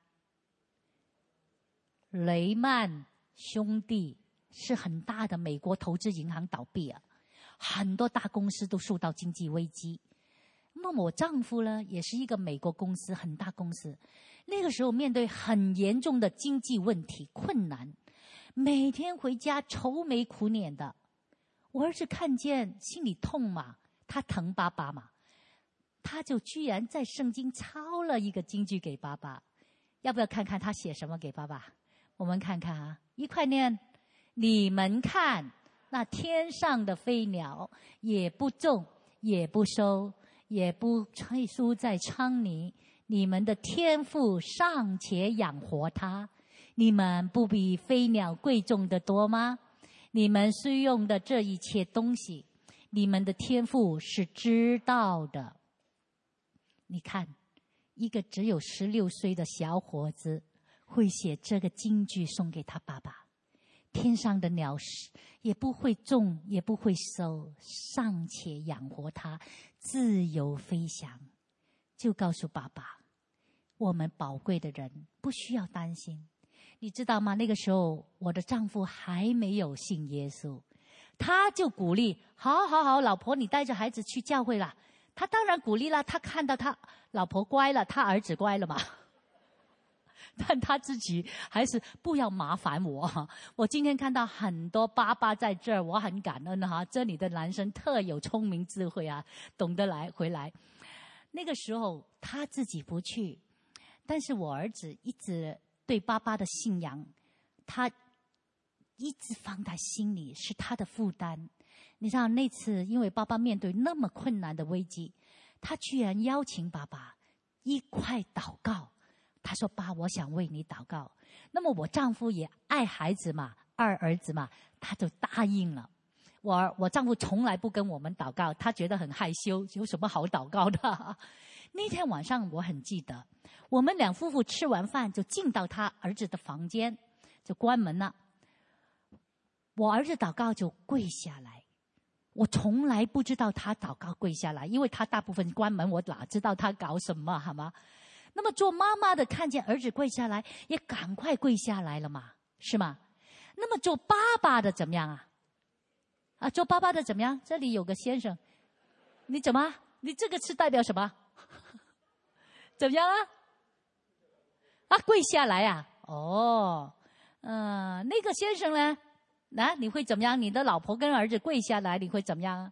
雷曼兄弟是很大的美國投資銀行倒閉啊，很多大公司都受到經濟危機。那麼我丈夫呢，也是一個美國公司，很大公司。那個時候面對很嚴重的經濟問題困難，每天回家愁眉苦臉的。我兒子看見心裡痛嘛，他疼爸爸嘛，他就居然在聖經抄了一個經句給爸爸。要不要看看他寫什麼給爸爸？我們看看啊，一塊念。你們看，那天上的飛鳥，也不種，也不收，也不輸在倉裡，你們的天父尚且養活它，你們不比飛鳥貴重得多嗎？你們需用的這一切東西，你們的天父是知道的。你看，一個只有16歲的小伙子會寫這個金句送給他爸爸。天上的鳥也不會種，也不會收，尚且養活它，自由飛翔。就告訴爸爸，我們寶貴的人不需要擔心。你知道嗎？那個時候我的丈夫還沒有信耶穌，他就鼓勵，好，老婆你帶着孩子去教會啦。他當然鼓勵了，他看到他老婆乖了，他兒子乖了嘛。但他自己還是不要麻煩我。我今天看到很多爸爸在這兒，我很感恩哈。這裡的男生特有聰明智慧啊，懂得回來。那個時候他自己不去，但是我兒子一直對爸爸的信仰，他一直放在心裡，是他的負擔。你知道那次因為爸爸面對那麼困難的危機，他居然邀請爸爸一塊禱告。他說：爸，我想為你禱告。那麼我丈夫也愛孩子嘛，二兒子嘛，他就答應了。我丈夫從來不跟我們禱告，他覺得很害羞，有什麼好禱告的？那天晚上我很記得，我們兩夫婦吃完飯就進到他兒子的房間，就關門了。我兒子禱告就跪下來，我從來不知道他禱告跪下來，因為他大部分關門，我哪知道他搞什麼，好嗎？那麼做媽媽的看見兒子跪下來，也趕快跪下來了嘛，是嗎？那麼做爸爸的怎麼樣啊？做爸爸的怎麼樣？這裡有個先生，你怎麼？你這個是代表什麼？怎麼樣啊？跪下來啊？哦，那個先生呢？你會怎麼樣？你的老婆跟兒子跪下來，你會怎麼樣？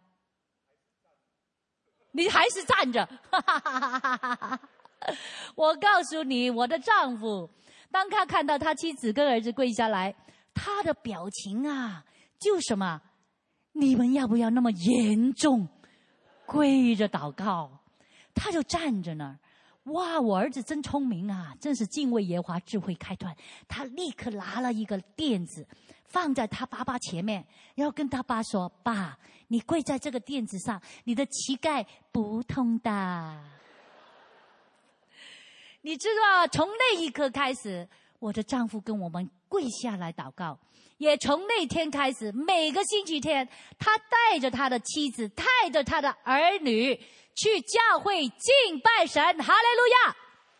你還是站着。我告訴你，我的丈夫當他看到他妻子跟兒子跪下來，他的表情啊，就什麼？你們要不要那麼嚴重跪着禱告？他就站着那兒。哇，我兒子真聰明啊，真是敬畏耶和華，智慧開斷。他立刻拿了一個墊子放在他爸爸前面，然後跟他爸說：爸，你跪在這個墊子上，你的膝蓋不痛的。你知道，從那一刻開始，我的丈夫跟我們跪下來禱告，也從那天開始，每個星期天，他帶着他的妻子，帶着他的兒女去教會敬拜神，哈利路亞。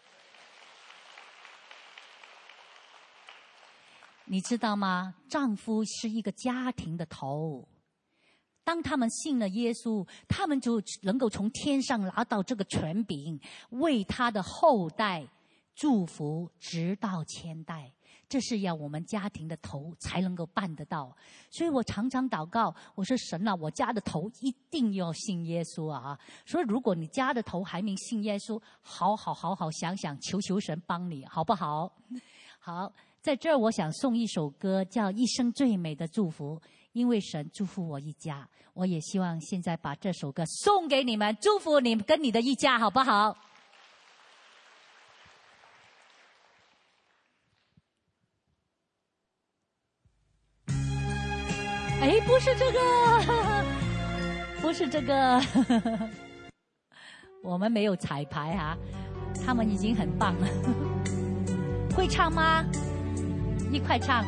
你知道嗎？丈夫是一個家庭的頭。當他們信了耶穌，他們就能夠從天上拿到這個權柄，為他的後代祝福，直到千代。 这是要我们家庭的头才能够办得到。所以我常常祷告，我说神啊，我家的头一定要信耶稣啊！所以如果你家的头还没信耶稣，好好想想，求神帮你，好不好？好，在这儿我想送一首歌，叫《一生最美的祝福》，因为神祝福我一家，我也希望现在把这首歌送给你们，祝福你们跟你的一家，好不好？哎，不是这个，不是这个，我们没有彩排啊，他们已经很棒了。会唱吗？一块唱。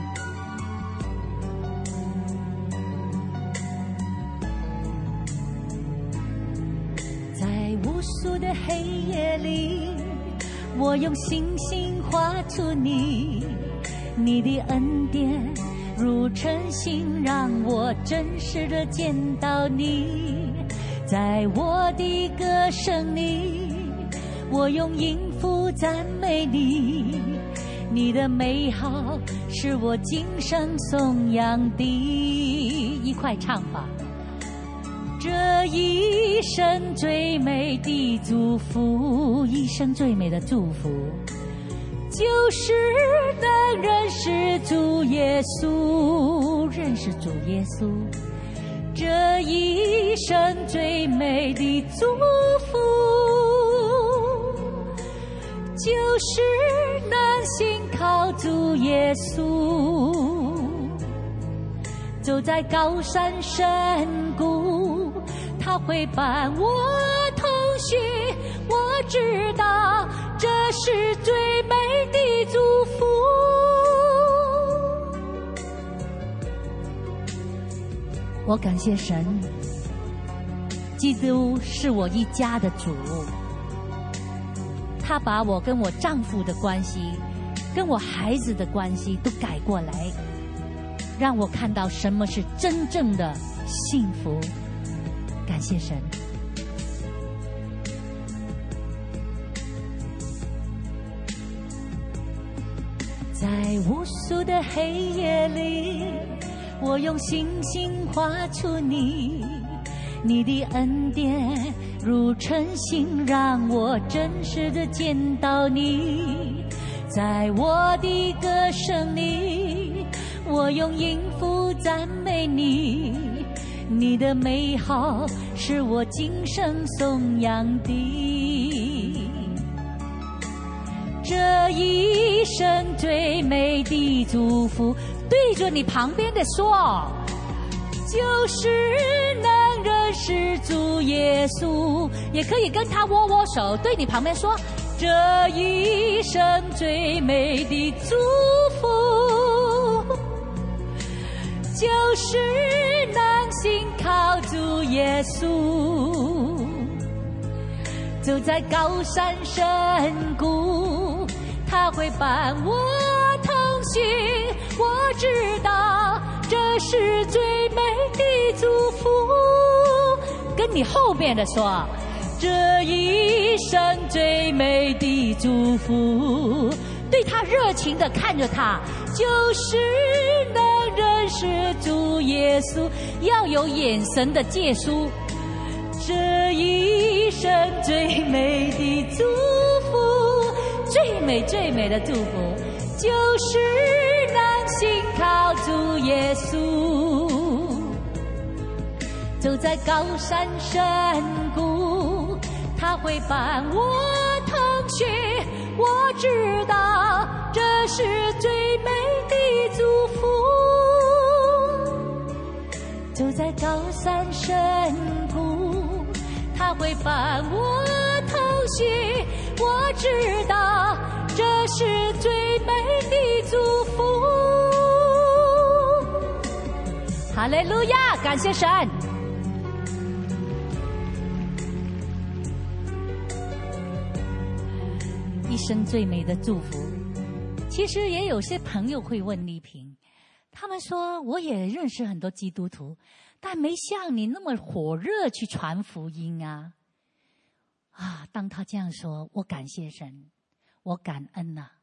在无数的黑夜里，我用星星画出你，你的恩典如晨星，让我真实的见到你。在我的歌声里，我用音符赞美你，你的美好是我今生颂扬的。一块唱吧。这一生最美的祝福，一生最美的祝福，就是能认识主耶稣，认识主耶稣。这一生最美的祝福，就是能信靠主耶稣。走在高山深谷，他会伴我同行，我知道这是最美的祝福。我感谢神，基督是我一家的主，他把我跟我丈夫的关系，跟我孩子的关系都改过来，让我看到什么是真正的幸福。感谢神。在无数的黑夜里，我用星星画出你，你的恩典如晨星，让我真实的见到你。在我的歌声里，我用音符赞美你，你的美好是我今生颂扬的。这一生最美的祝福，对着你旁边的说，就是能认识主耶稣。也可以跟他握握手，对你旁边说，这一生最美的祝福，就是能信靠主耶稣。走在高山深谷，他会伴我同行，我知道这是最美的祝福。跟你后边的说，这一生最美的祝福，对他热情的看着他，就是能认识主耶稣，要有眼神的借书。这一生最美的祝福，最美最美的祝福，就是能信靠主耶稣。走在高山深谷，他会伴我同行，我知道这是最美的祝福。走在高山深谷，他会伴我同行，我知道这是最美的祝福。哈利路亚，感谢神。一生最美的祝福。其实也有些朋友会问丽萍，他们说我也认识很多基督徒，但没像你那么火热去传福音啊。当他这样说，我感谢神，我感恩啊，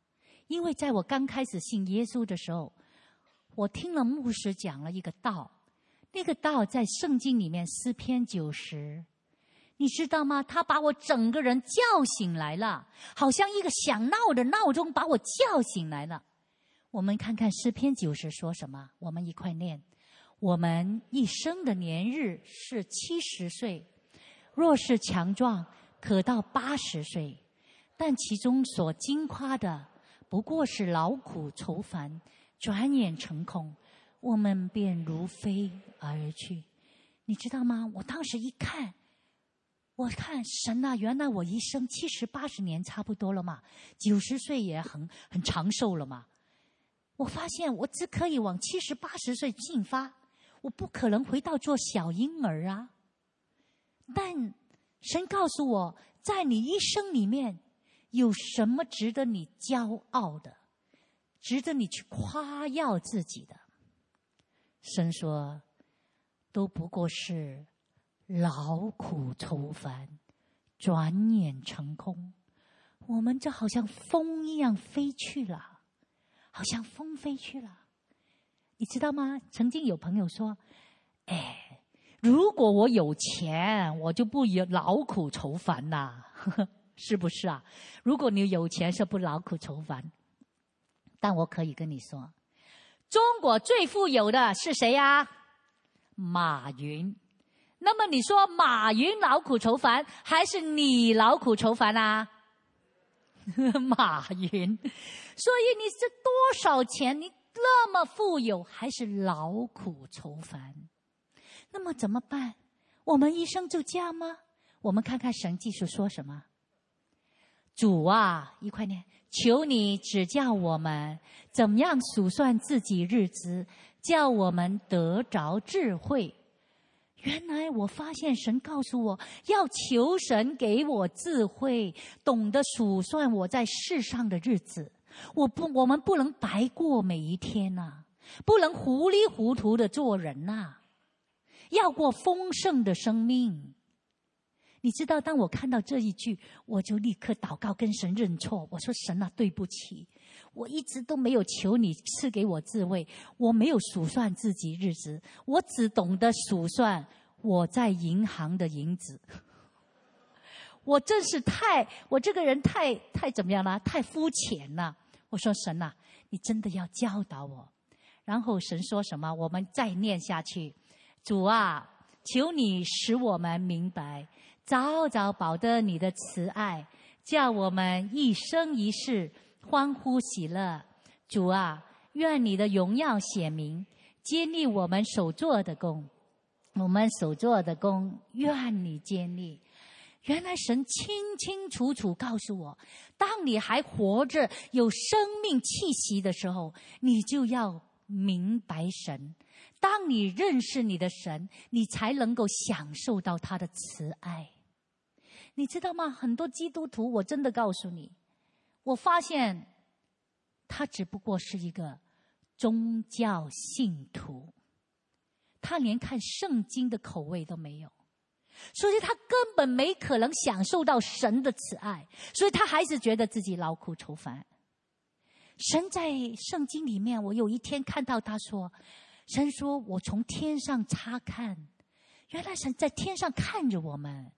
因为在我刚开始信耶稣的时候，我听了牧师讲了一个道，那个道在圣经里面诗篇90，你知道吗？他把我整个人叫醒来了，好像一个想闹的闹钟把我叫醒来了。我们看看诗篇90说什么，我们一块念。我们一生的年日是70岁，若是强壮，可到80岁，但其中所经夸的，不过是劳苦愁烦，转眼成空，我们便如飞而去。你知道吗？我当时一看，我看神啊，原来我一生70、80年差不多了嘛，90岁也很长寿了嘛。我发现我只可以往70、80岁进发，我不可能回到做小婴儿啊。但神告诉我，在你一生里面有什么值得你骄傲的，值得你去夸耀自己的？神说，都不过是劳苦愁烦，转眼成空。我们就好像风一样飞去了，好像风飞去了。你知道吗？曾经有朋友说，如果我有钱，我就不劳苦愁烦啦。是不是啊？如果你有钱是不劳苦愁烦。但我可以跟你说，中国最富有的是谁呀？马云。那么你说马云劳苦愁烦，还是你劳苦愁烦啊？马云。所以你是多少钱，你那么富有，还是劳苦愁烦？那么怎么办？我们一生就这样吗？我们看看神记书说什么。主啊，一块念，求你指教我们怎么样数算自己日子，叫我们得着智慧。原来我发现神告诉我要求神给我智慧，懂得数算我在世上的日子。我们不能白过每一天啊，不能糊里糊涂的做人啊，要过丰盛的生命。你知道，当我看到这一句，我就立刻祷告跟神认错。我说，神啊，对不起，我一直都没有求你赐给我智慧，我没有数算自己日子，我只懂得数算我在银行的银子。我真是我这个人太怎么样了？太肤浅了。我说，神啊，你真的要教导我。然后神说什么？我们再念下去。主啊，求你使我们明白，早早保得你的慈爱，叫我们一生一世欢呼喜乐。主啊，愿你的荣耀显明，坚立我们所做的工，我们所做的工愿你坚立。原来神清清楚楚告诉我，当你还活着有生命气息的时候，你就要明白神。当你认识你的神，你才能够享受到他的慈爱。你知道吗？很多基督徒，我真的告诉你，我发现他只不过是一个宗教信徒，他连看圣经的口味都没有，所以他根本没可能享受到神的慈爱，所以他还是觉得自己劳苦愁烦。神在圣经里面，我有一天看到他说，神说，我从天上查看，原来神在天上看着我们。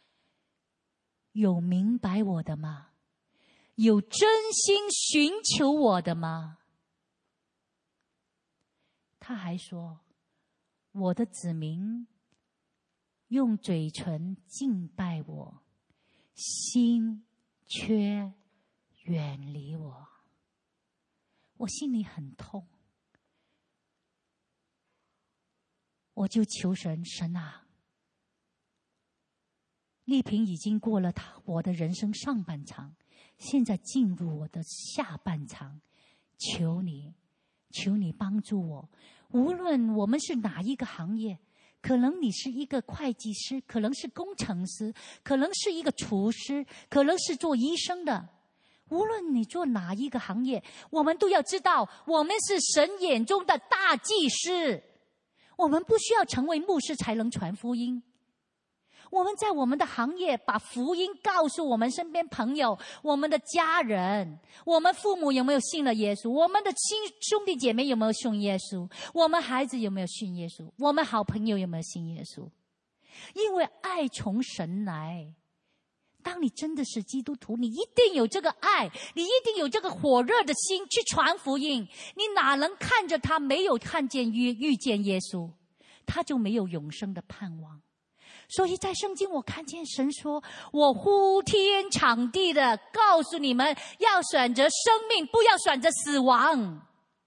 有明白我的吗？有真心寻求我的吗？他还说，我的子民用嘴唇敬拜我，心却远离我。我心里很痛，我就求神，神啊，丽萍已经过了我的人生上半场，现在进入我的下半场，求你帮助我。无论我们是哪一个行业，可能你是一个会计师，可能是工程师，可能是一个厨师，可能是做医生的。无论你做哪一个行业，我们都要知道，我们是神眼中的大祭司。我们不需要成为牧师才能传福音， 我们在我们的行业把福音告诉我们身边朋友，我们的家人，我们父母有没有信了耶稣，我们的兄弟姐妹有没有信耶稣，我们孩子有没有信耶稣，我们好朋友有没有信耶稣。因为爱从神来，当你真的是基督徒，你一定有这个爱，你一定有这个火热的心去传福音。你哪能看着他没有看见遇见耶稣，他就没有永生的盼望。所以在圣经我看见神说，我呼天抢地的告诉你们，要选择生命，不要选择死亡。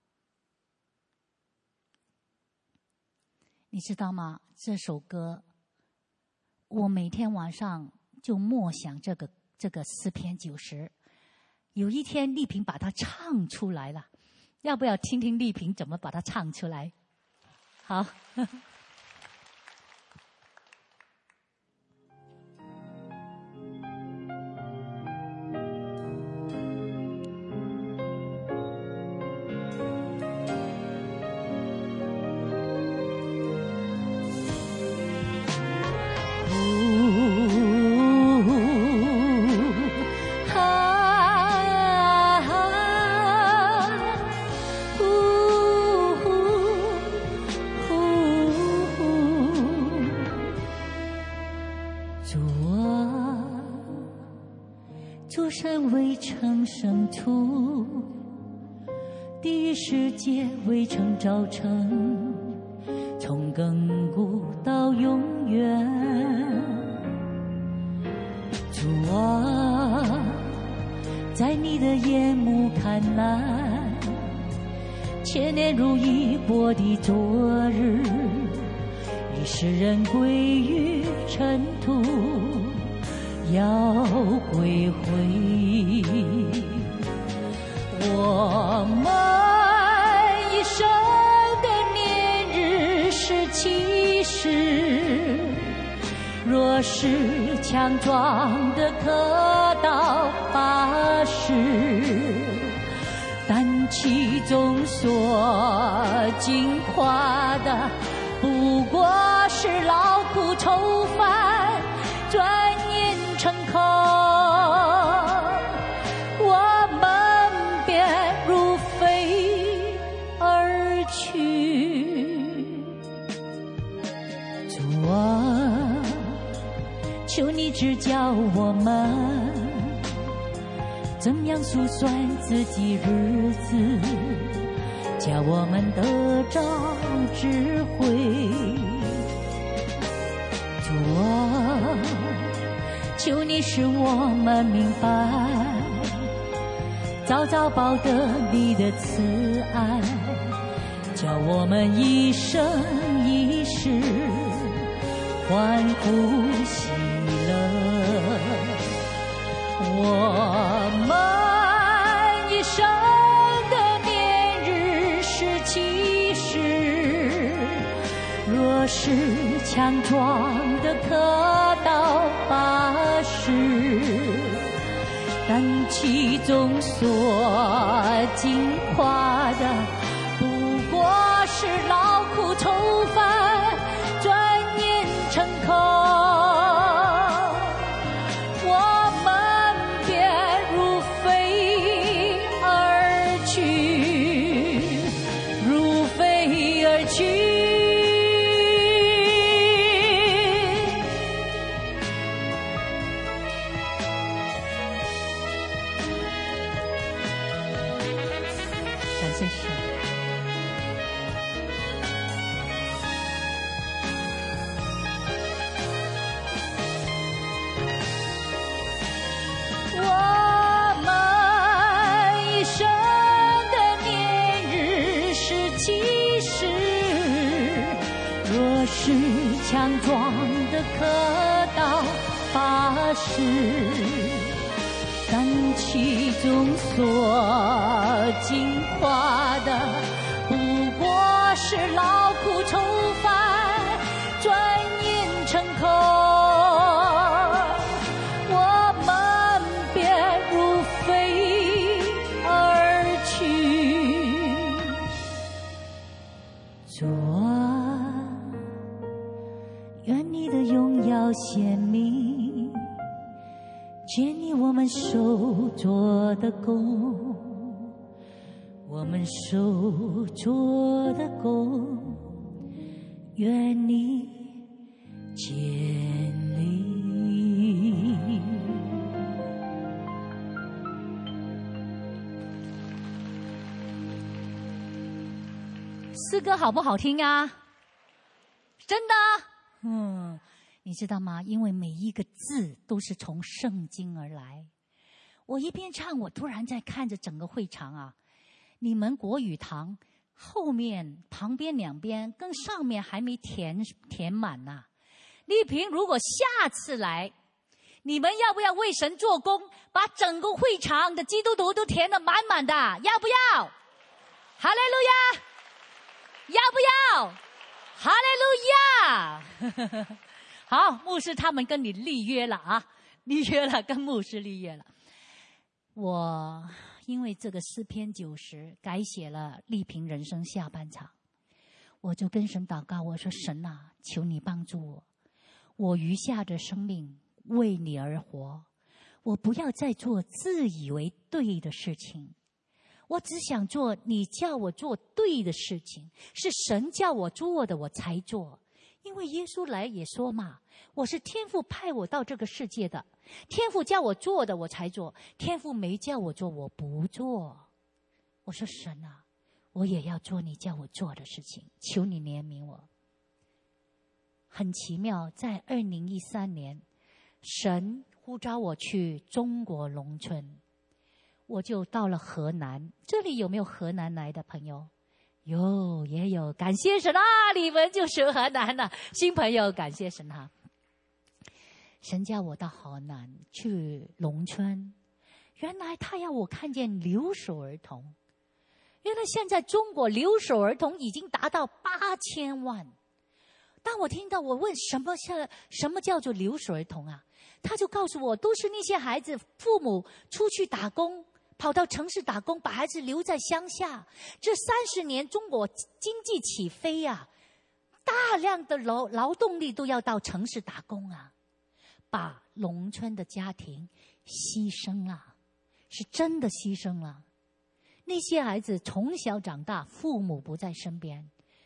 你知道吗？这首歌我每天晚上就默想这个诗篇90。有一天丽萍把它唱出来了，要不要听听丽萍怎么把它唱出来？好。 未曾造成，从亘古到永远。主啊，在你的眼目看来，千年如一波的昨日，已使人归于尘土，要归回。我们一生的年日是70，若是强壮的可到80，但其中所经qua的不过是劳苦愁烦，转眼成空，我们便如飞而去。主啊，求你指教我们怎样数算自己日子，叫我们得着智慧。主啊，求你使我们明白，早早报得你的慈爱，叫我们一生一世欢呼喜乐。我们一生的年日是70，若是强壮的可到80，但其中所经qua的不过是劳苦愁烦，转眼成空，我们便如飞而去，如飞而去。感谢神。我们一生的年日是70，若是强壮的可到80，但其中所经qua的不过是劳苦愁烦，转眼成空，我们便如飞而去。主啊，愿你的荣耀显明，建立我们手做的工，我们手做的工，愿你建立。诗歌好不好听啊？真的？你知道吗？因为每一个字都是从圣经而来。我一边唱，我突然在看着整个会场啊，你们国语堂后面、旁边两边跟上面还没填满呢。丽萍，如果下次来，你们要不要为神做工，把整个会场的基督徒都填得满满的？要不要？哈利路亚！要不要？哈利路亚！好，牧师他们跟你立约了啊，立约了，跟牧师立约了。我因为这个诗篇90改写了丽萍人生下半场，我就跟神祷告，我说神啊，求你帮助我，我余下的生命为你而活，我不要再做自以为对的事情，我只想做你叫我做对的事情，是神叫我做的我才做。因为耶稣来也说嘛，我是天父派我到这个世界的，天父叫我做的我才做，天父没叫我做我不做。我说神啊，我也要做你叫我做的事情，求你怜悯我。很奇妙，在2013年神呼召我去中国农村，我就到了河南。这里有没有河南来的朋友？有，也有，感谢神啊！你们就是河南的新朋友，感谢神啊！神叫我到河南去农村，原来他要我看见留守儿童。原来现在中国留守儿童已经达到8000万。当我听到，我问什么叫做留守儿童啊？他就告诉我，都是那些孩子父母出去打工，跑到城市打工，把孩子留在乡下。这30年中国经济起飞啊，大量的劳动力都要到城市打工啊，把农村的家庭牺牲了，是真的牺牲了。那些孩子从小长大，父母不在身边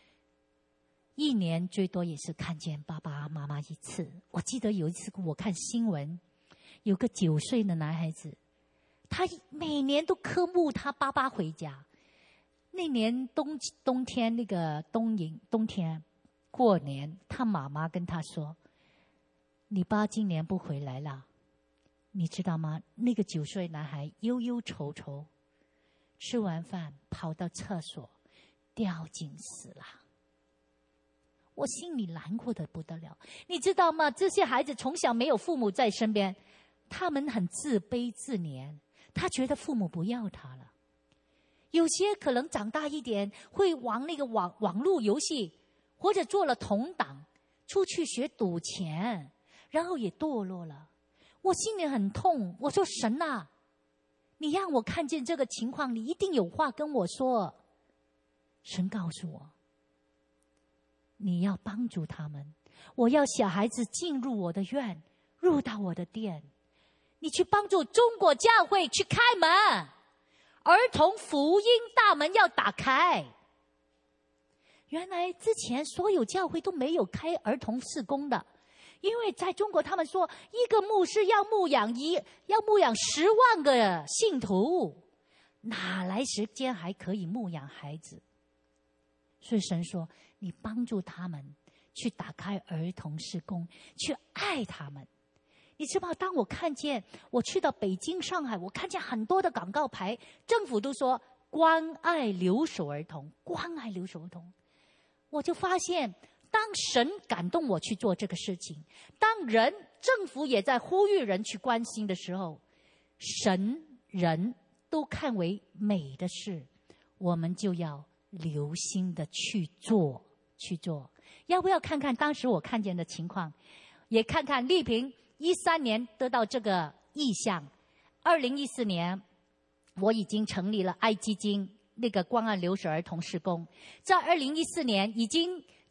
，1年最多也是看见爸爸妈妈1次。我记得有一次我看新闻，有个9岁的男孩子，他每年都渴慕他爸爸回家。那年冬天那个冬天过年，他妈妈跟他说：“你爸今年不回来了。”你知道吗？那个9岁男孩忧忧愁愁，吃完饭跑到厕所掉进死了。我心里难过的不得了。你知道吗？这些孩子从小没有父母在身边，他们很自卑自怜，他觉得父母不要他了。有些可能长大一点，会玩那个网络游戏，或者做了同党，出去学赌钱，然后也堕落了。我心里很痛，我说神啊，你让我看见这个情况，你一定有话跟我说。神告诉我，你要帮助他们，我要小孩子进入我的院，入到我的店，你去帮助中国教会去开门，儿童福音大门要打开。原来之前所有教会都没有开儿童事工的，因为在中国他们说一个牧师要牧养10万个信徒，哪来时间还可以牧养孩子？所以神说，你帮助他们去打开儿童事工，去爱他们。你知道，当我看见，我去到北京、上海，我看见很多的广告牌，政府都说关爱留守儿童，关爱留守儿童。我就发现，当神感动我去做这个事情，当政府也在呼吁人去关心的时候，神人都看为美的事，我们就要留心的去做。要不要看看当时我看见的情况，也看看丽萍13年得到这个意向。2014年我已经成立了爱基金，那个关爱留守儿童事工，在2014年已经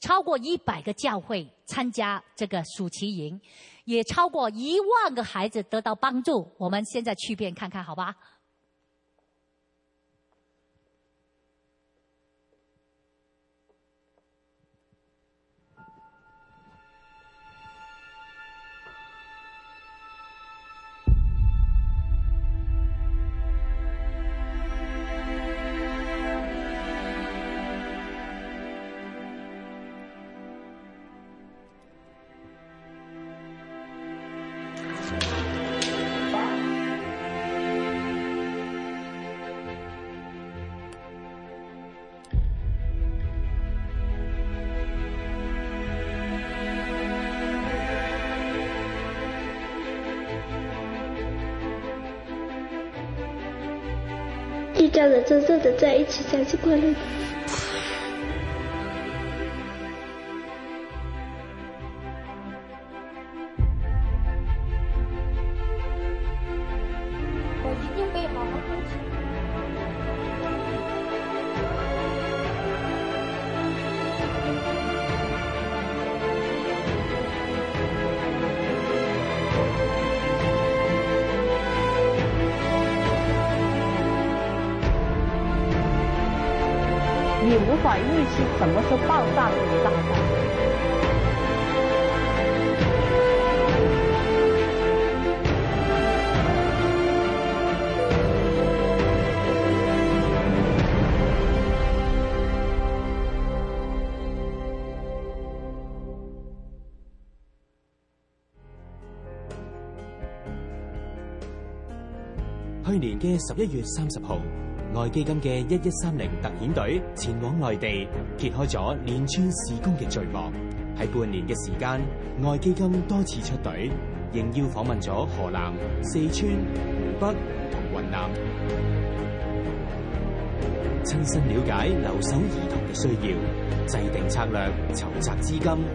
超过100个教会参加这个暑期营，也超过1万个孩子得到帮助。我们现在去片看看，好吧？ 一家人真正的在一起才是快乐的。 我一定会好好工作。 你无法预期什么是爆炸性的大战。 去年嘅11月30號。愛基金嘅1130特遣隊前往內地，揭開咗連串事工嘅序幕。喺半年嘅時間，愛基金多次出隊，應邀訪問咗河南、四川、湖北同雲南，親身了解留守兒童嘅需要，制定策略，籌集資金。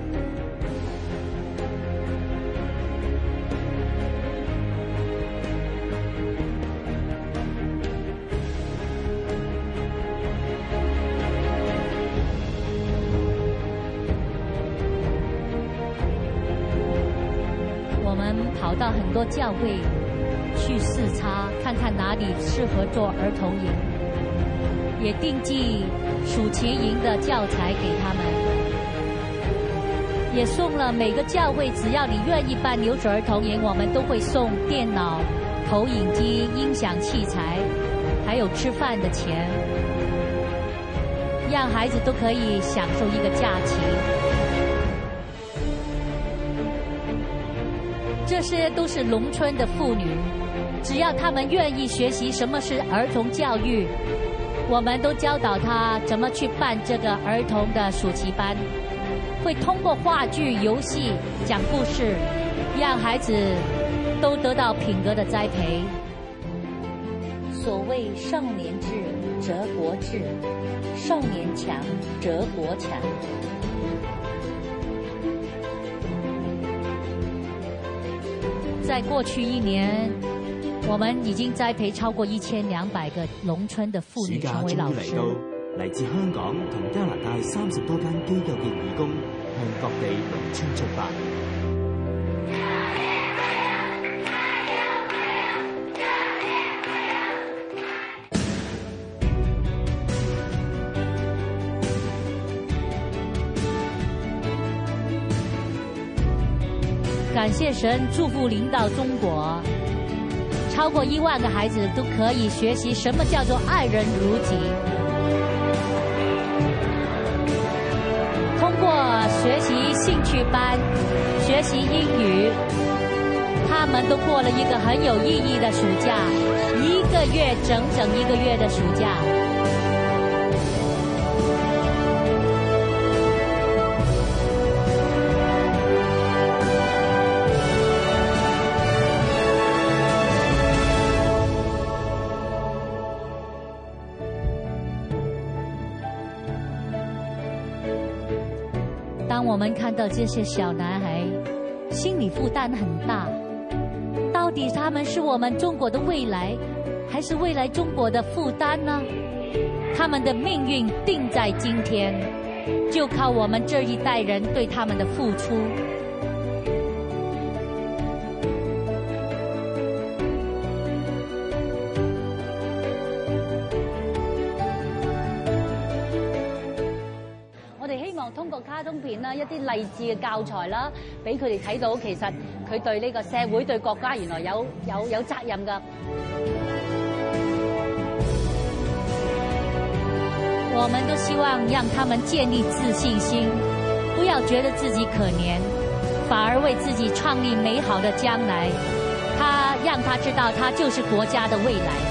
跑到很多教会去视察，看看哪里适合做儿童营，也定寄暑期营的教材给他们，也送了每个教会，只要你愿意办留守儿童营，我们都会送电脑、投影机、音响器材，还有吃饭的钱，让孩子都可以享受一个假期。这些都是农村的妇女，只要她们愿意学习什么是儿童教育，我们都教导她怎么去办这个儿童的暑期班，会通过话剧、游戏、讲故事，让孩子都得到品格的栽培。 所谓少年智则国智，少年强则国强。 在过去1年，我们已经栽培超过1200个农村的婦女成為老師。 嚟自香港同加拿大30多間機構嘅義工，向各地農村出發。 感谢神祝福领导中国，超过1万个孩子都可以学习什么叫做爱人如己。通过学习兴趣班、学习英语，他们都过了一个很有意义的暑假，1个月，整整1个月的暑假。当我们看到这些小男孩，心理负担很大。到底他们是我们中国的未来，还是未来中国的负担呢？他们的命运定在今天。 就靠我们这一代人对他们的付出。 我哋希望通過卡通片啦，一啲勵志嘅教材啦，俾佢哋睇到，其實佢對呢個社會、對國家原來有責任㗎。 我们都希望让他们建立自信心，不要觉得自己可怜，反而为自己创立美好的将来。让他知道，他就是国家的未来。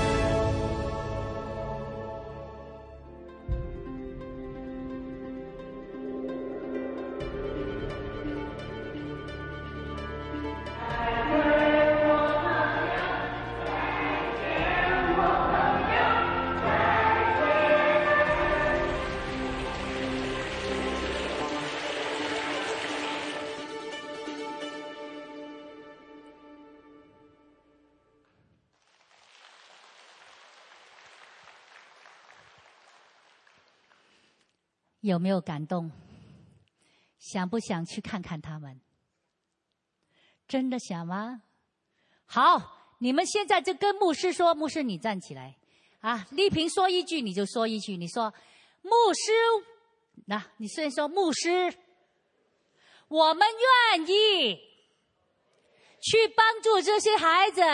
有没有感动？想不想去看看他们？真的想吗？好，你们现在就跟牧师说，牧师你站起来啊！丽萍说一句你就说一句，你说牧师，你先说牧师，我们愿意去帮助这些孩子，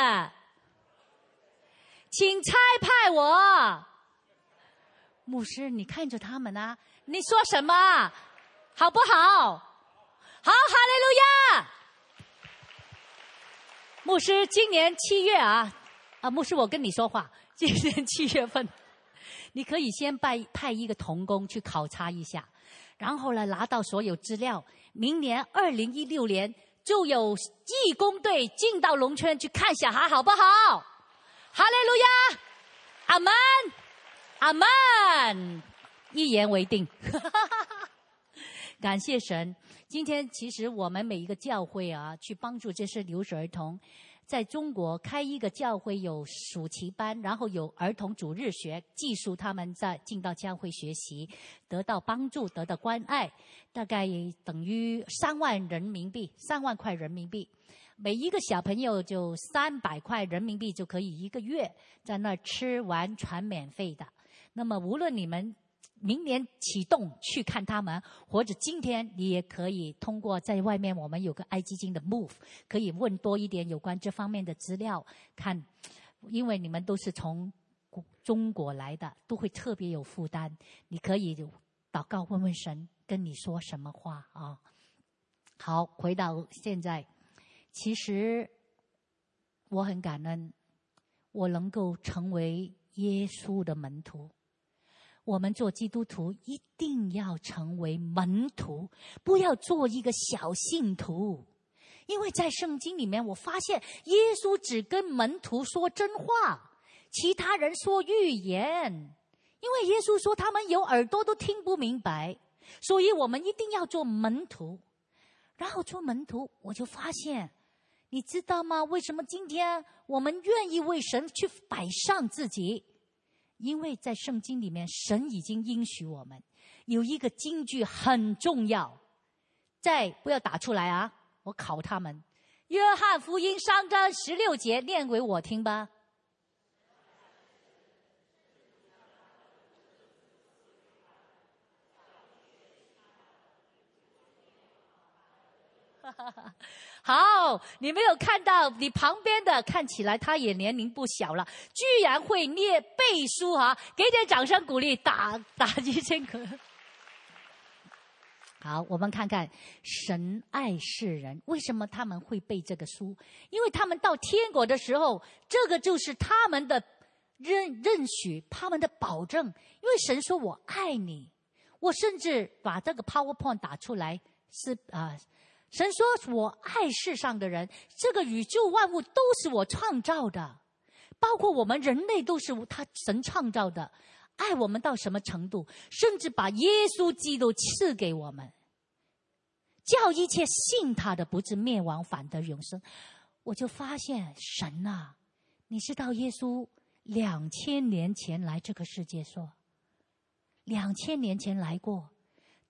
请差派我。牧师，你看着他们啊，你说什么？好不好？好，哈利路亚！牧师，今年7月牧师，我跟你说话，今年7月份，你可以先派一个同工去考察一下，然后呢，拿到所有资料，明年2016年就有义工队进到龙圈去看小孩，好不好？哈利路亚，阿们。阿们，一言为定。感谢神。今天其实我们每一个教会去帮助这些留守儿童，在中国开一个教会有暑期班，然后有儿童主日学，寄宿他们进到教会学习，得到帮助，得到关爱，大概等于3万块人民币。每一个小朋友就300块人民币就可以1个月在那儿吃玩全免费的。那么无论你们明年启动去看他们，或者今天你也可以通过在外面我们有个爱基金的 Move， 可以问多一点有关这方面的资料看，因为你们都是从中国来的，都会特别有负担，你可以祷告问问神跟你说什么话啊。好，回到现在，其实我很感恩我能够成为耶稣的门徒。我们做基督徒一定要成为门徒，不要做一个小信徒。因为在圣经里面我发现耶稣只跟门徒说真话，其他人说预言。因为耶稣说他们有耳朵都听不明白，所以我们一定要做门徒。然后做门徒我就发现，你知道吗？为什么今天我们愿意为神去摆上自己？因为在圣经里面神已经应许我们有一个金句很重要，不要打出来我考他们。约翰福音3章16节，念给我听吧。好，你没有看到你旁边的，看起来他也年龄不小了，居然会念背书给点掌声鼓励，打击先可。好，我们看看神爱世人，为什么他们会背这个书？因为他们到天国的时候，这个就是他们的认许，他们的保证。因为神说我爱你，我甚至把这个 PowerPoint 打出来，神说我爱世上的人，这个宇宙万物都是我创造的，包括我们人类都是神创造的。爱我们到什么程度？甚至把耶稣基督赐给我们，叫一切信他的不至灭亡，反得永生。我就发现神你知道耶稣2000年前来这个世界，说2000年前来过，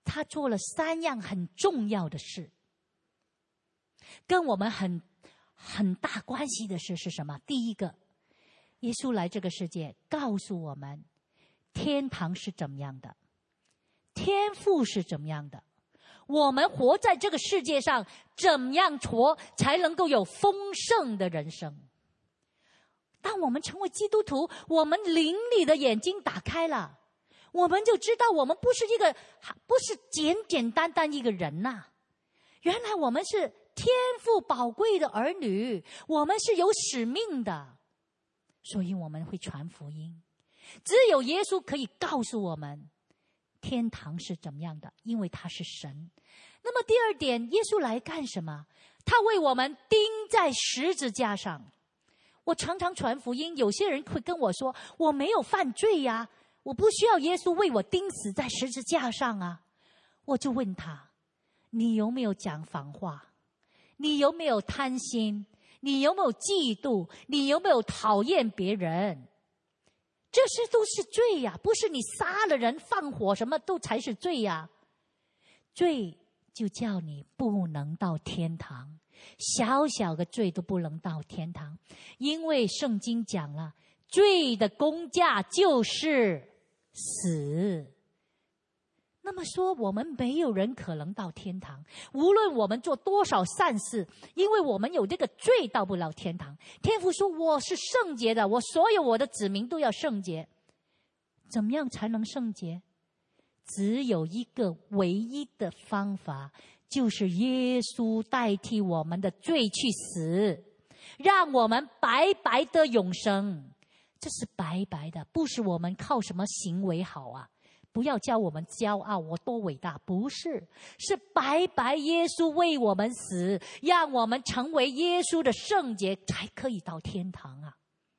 他做了3样很重要的事，跟我们很大关系的事是什么？第一个，耶稣来这个世界告诉我们天堂是怎么样的，天父是怎么样的，我们活在这个世界上怎么样活才能够有丰盛的人生。当我们成为基督徒，我们灵里的眼睛打开了，我们就知道我们不是简简单单一个人呐，原来我们是天父宝贵的儿女，我们是有使命的，所以我们会传福音。只有耶稣可以告诉我们天堂是怎么样的，因为他是神。那么第二点，耶稣来干什么？他为我们钉在十字架上。我常常传福音，有些人会跟我说，我没有犯罪呀，我不需要耶稣为我钉死在十字架上啊。我就问他，你有没有讲谎话？你有没有贪心？你有没有嫉妒？你有没有讨厌别人？这些都是罪呀，不是你杀了人放火什么都才是罪呀。罪就叫你不能到天堂，小小的罪都不能到天堂，因为圣经讲了，罪的工价就是死。那么说，我们没有人可能到天堂，无论我们做多少善事，因为我们有这个罪，到不了天堂。天父说，我是圣洁的，我所有我的子民都要圣洁。怎么样才能圣洁？只有一个唯一的方法，就是耶稣代替我们的罪去死，让我们白白的永生。这是白白的，不是我们靠什么行为好啊，不要教我们骄傲我多伟大，不是，是白白耶稣为我们死，让我们成为耶稣的圣洁，才可以到天堂啊。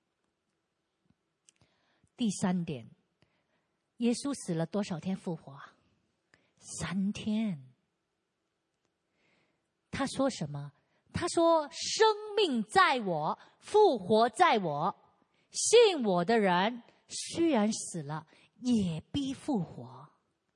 第三点，耶稣死了多少天复活啊？3天。他说什么？他说，生命在我，复活在我，信我的人虽然死了也必复活。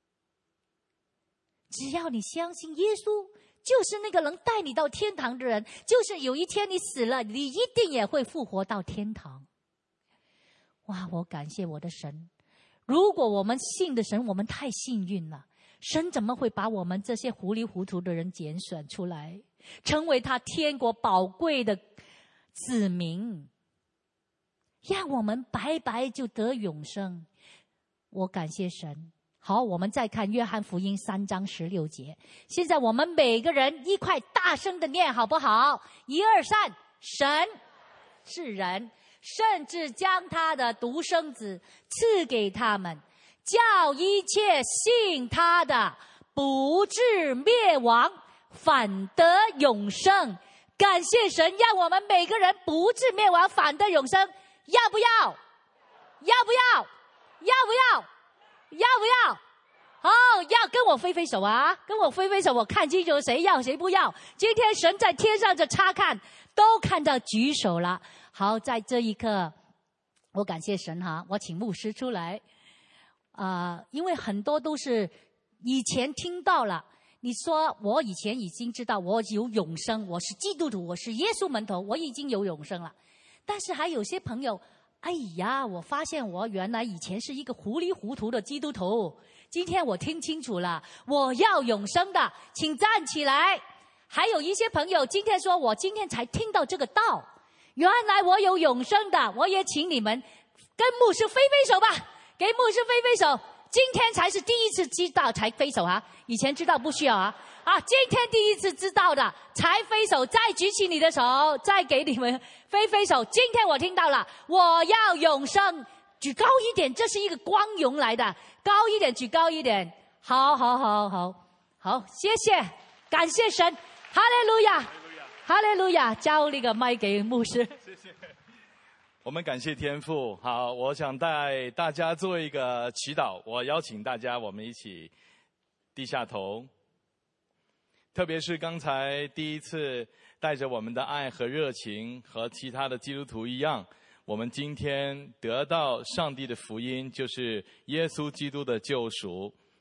只要你相信耶稣就是那个能带你到天堂的人，就是有一天你死了，你一定也会复活到天堂。哇，我感谢我的神，如果我们信的神，我们太幸运了，神怎么会把我们这些糊里糊涂的人拣选出来，成为他天国宝贵的子民，让我们白白就得永生。我感谢神。好，我们再看约翰福音3章16节。现在我们每个人一块大声的念好不好？1、2、3，神是人，甚至将他的独生子赐给他们，叫一切信他的不至灭亡，反得永生。感谢神，让我们每个人不至灭亡，反得永生。要不要？要不要？要不要？要不要？好，要跟我挥挥手啊，跟我挥挥手，我看清楚谁要谁不要。今天神在天上的查看，都看到举手了。好，在这一刻我感谢神哈，我请牧师出来因为很多都是以前听到了，你说我以前已经知道我有永生，我是基督徒，我是耶稣门徒，我已经有永生了。但是还有些朋友，哎呀，我发现我原来以前是一个糊里糊涂的基督徒，今天我听清楚了，我要永生的，请站起来。还有一些朋友今天说，我今天才听到这个道，原来我有永生的，我也请你们跟牧师挥挥手吧，给牧师挥挥手。今天才是第一次知道才挥手啊，以前知道不需要啊。今天第一次知道的才挥手，再举起你的手，再给你们挥挥手。今天我听到了，我要永生，举高一点，这是一个光荣来的，高一点，举高一点。好，谢谢，感谢神，哈利路亚，哈利路亚。交那个麦给牧师。 谢谢。我们感谢天父。好，我想带大家做一个祈祷，我邀请大家，我们一起低下头。特别是刚才第一次带着我们的爱和热情，和其他的基督徒一样，我们今天得到上帝的福音，就是耶稣基督的救赎。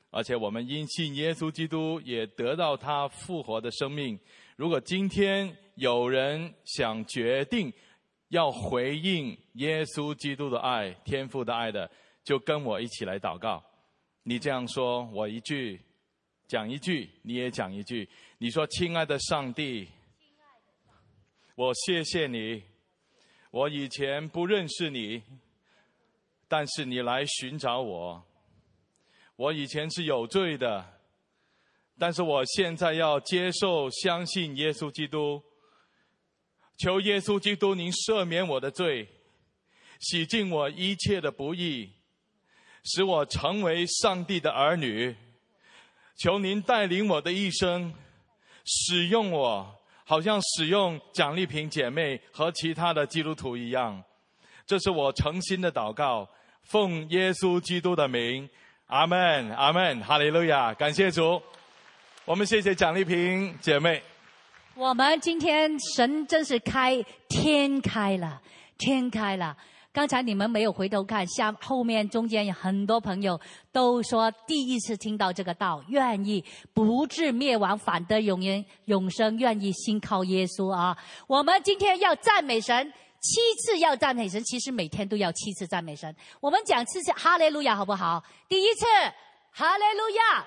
而且我们因信耶稣基督也得到他复活的生命。如果今天有人想决定要回应耶稣基督的爱、天父的爱的，就跟我一起来祷告。你这样说，我一句讲一句，你也讲一句。你说：亲爱的上帝，我谢谢你，我以前不认识你，但是你来寻找我。我以前是有罪的，但是我现在要接受相信耶稣基督。求耶稣基督您赦免我的罪，洗净我一切的不义，使我成为上帝的儿女。求您带领我的一生，使用我，好像使用蒋丽萍姐妹和其他的基督徒一样。这是我诚心的祷告，奉耶稣基督的名，阿们，阿们，哈利路亚！感谢主，我们谢谢蒋丽萍姐妹。 我们今天神真是天开了，天开了。刚才你们没有回头看，后面中间有很多朋友都说第一次听到这个道，愿意不至灭亡，反得永生，愿意信靠耶稣啊！我们今天要赞美神，7次要赞美神，其实每天都要7次赞美神。我们讲7次哈利路亚好不好？第一次哈利路亚，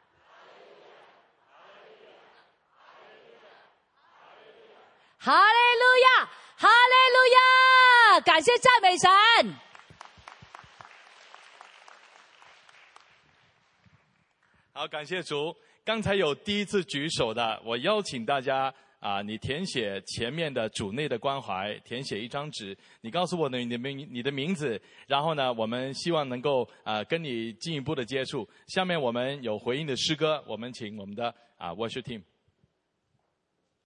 哈利路亚，哈利路亚，感谢赞美神。 好，感谢主。刚才有第一次举手的，我邀请大家你填写前面的主内的关怀，填写一张纸，你告诉我你的名字，然后呢，我们希望能够跟你进一步的接触。下面我们有回应的诗歌，我们请我们的worship team。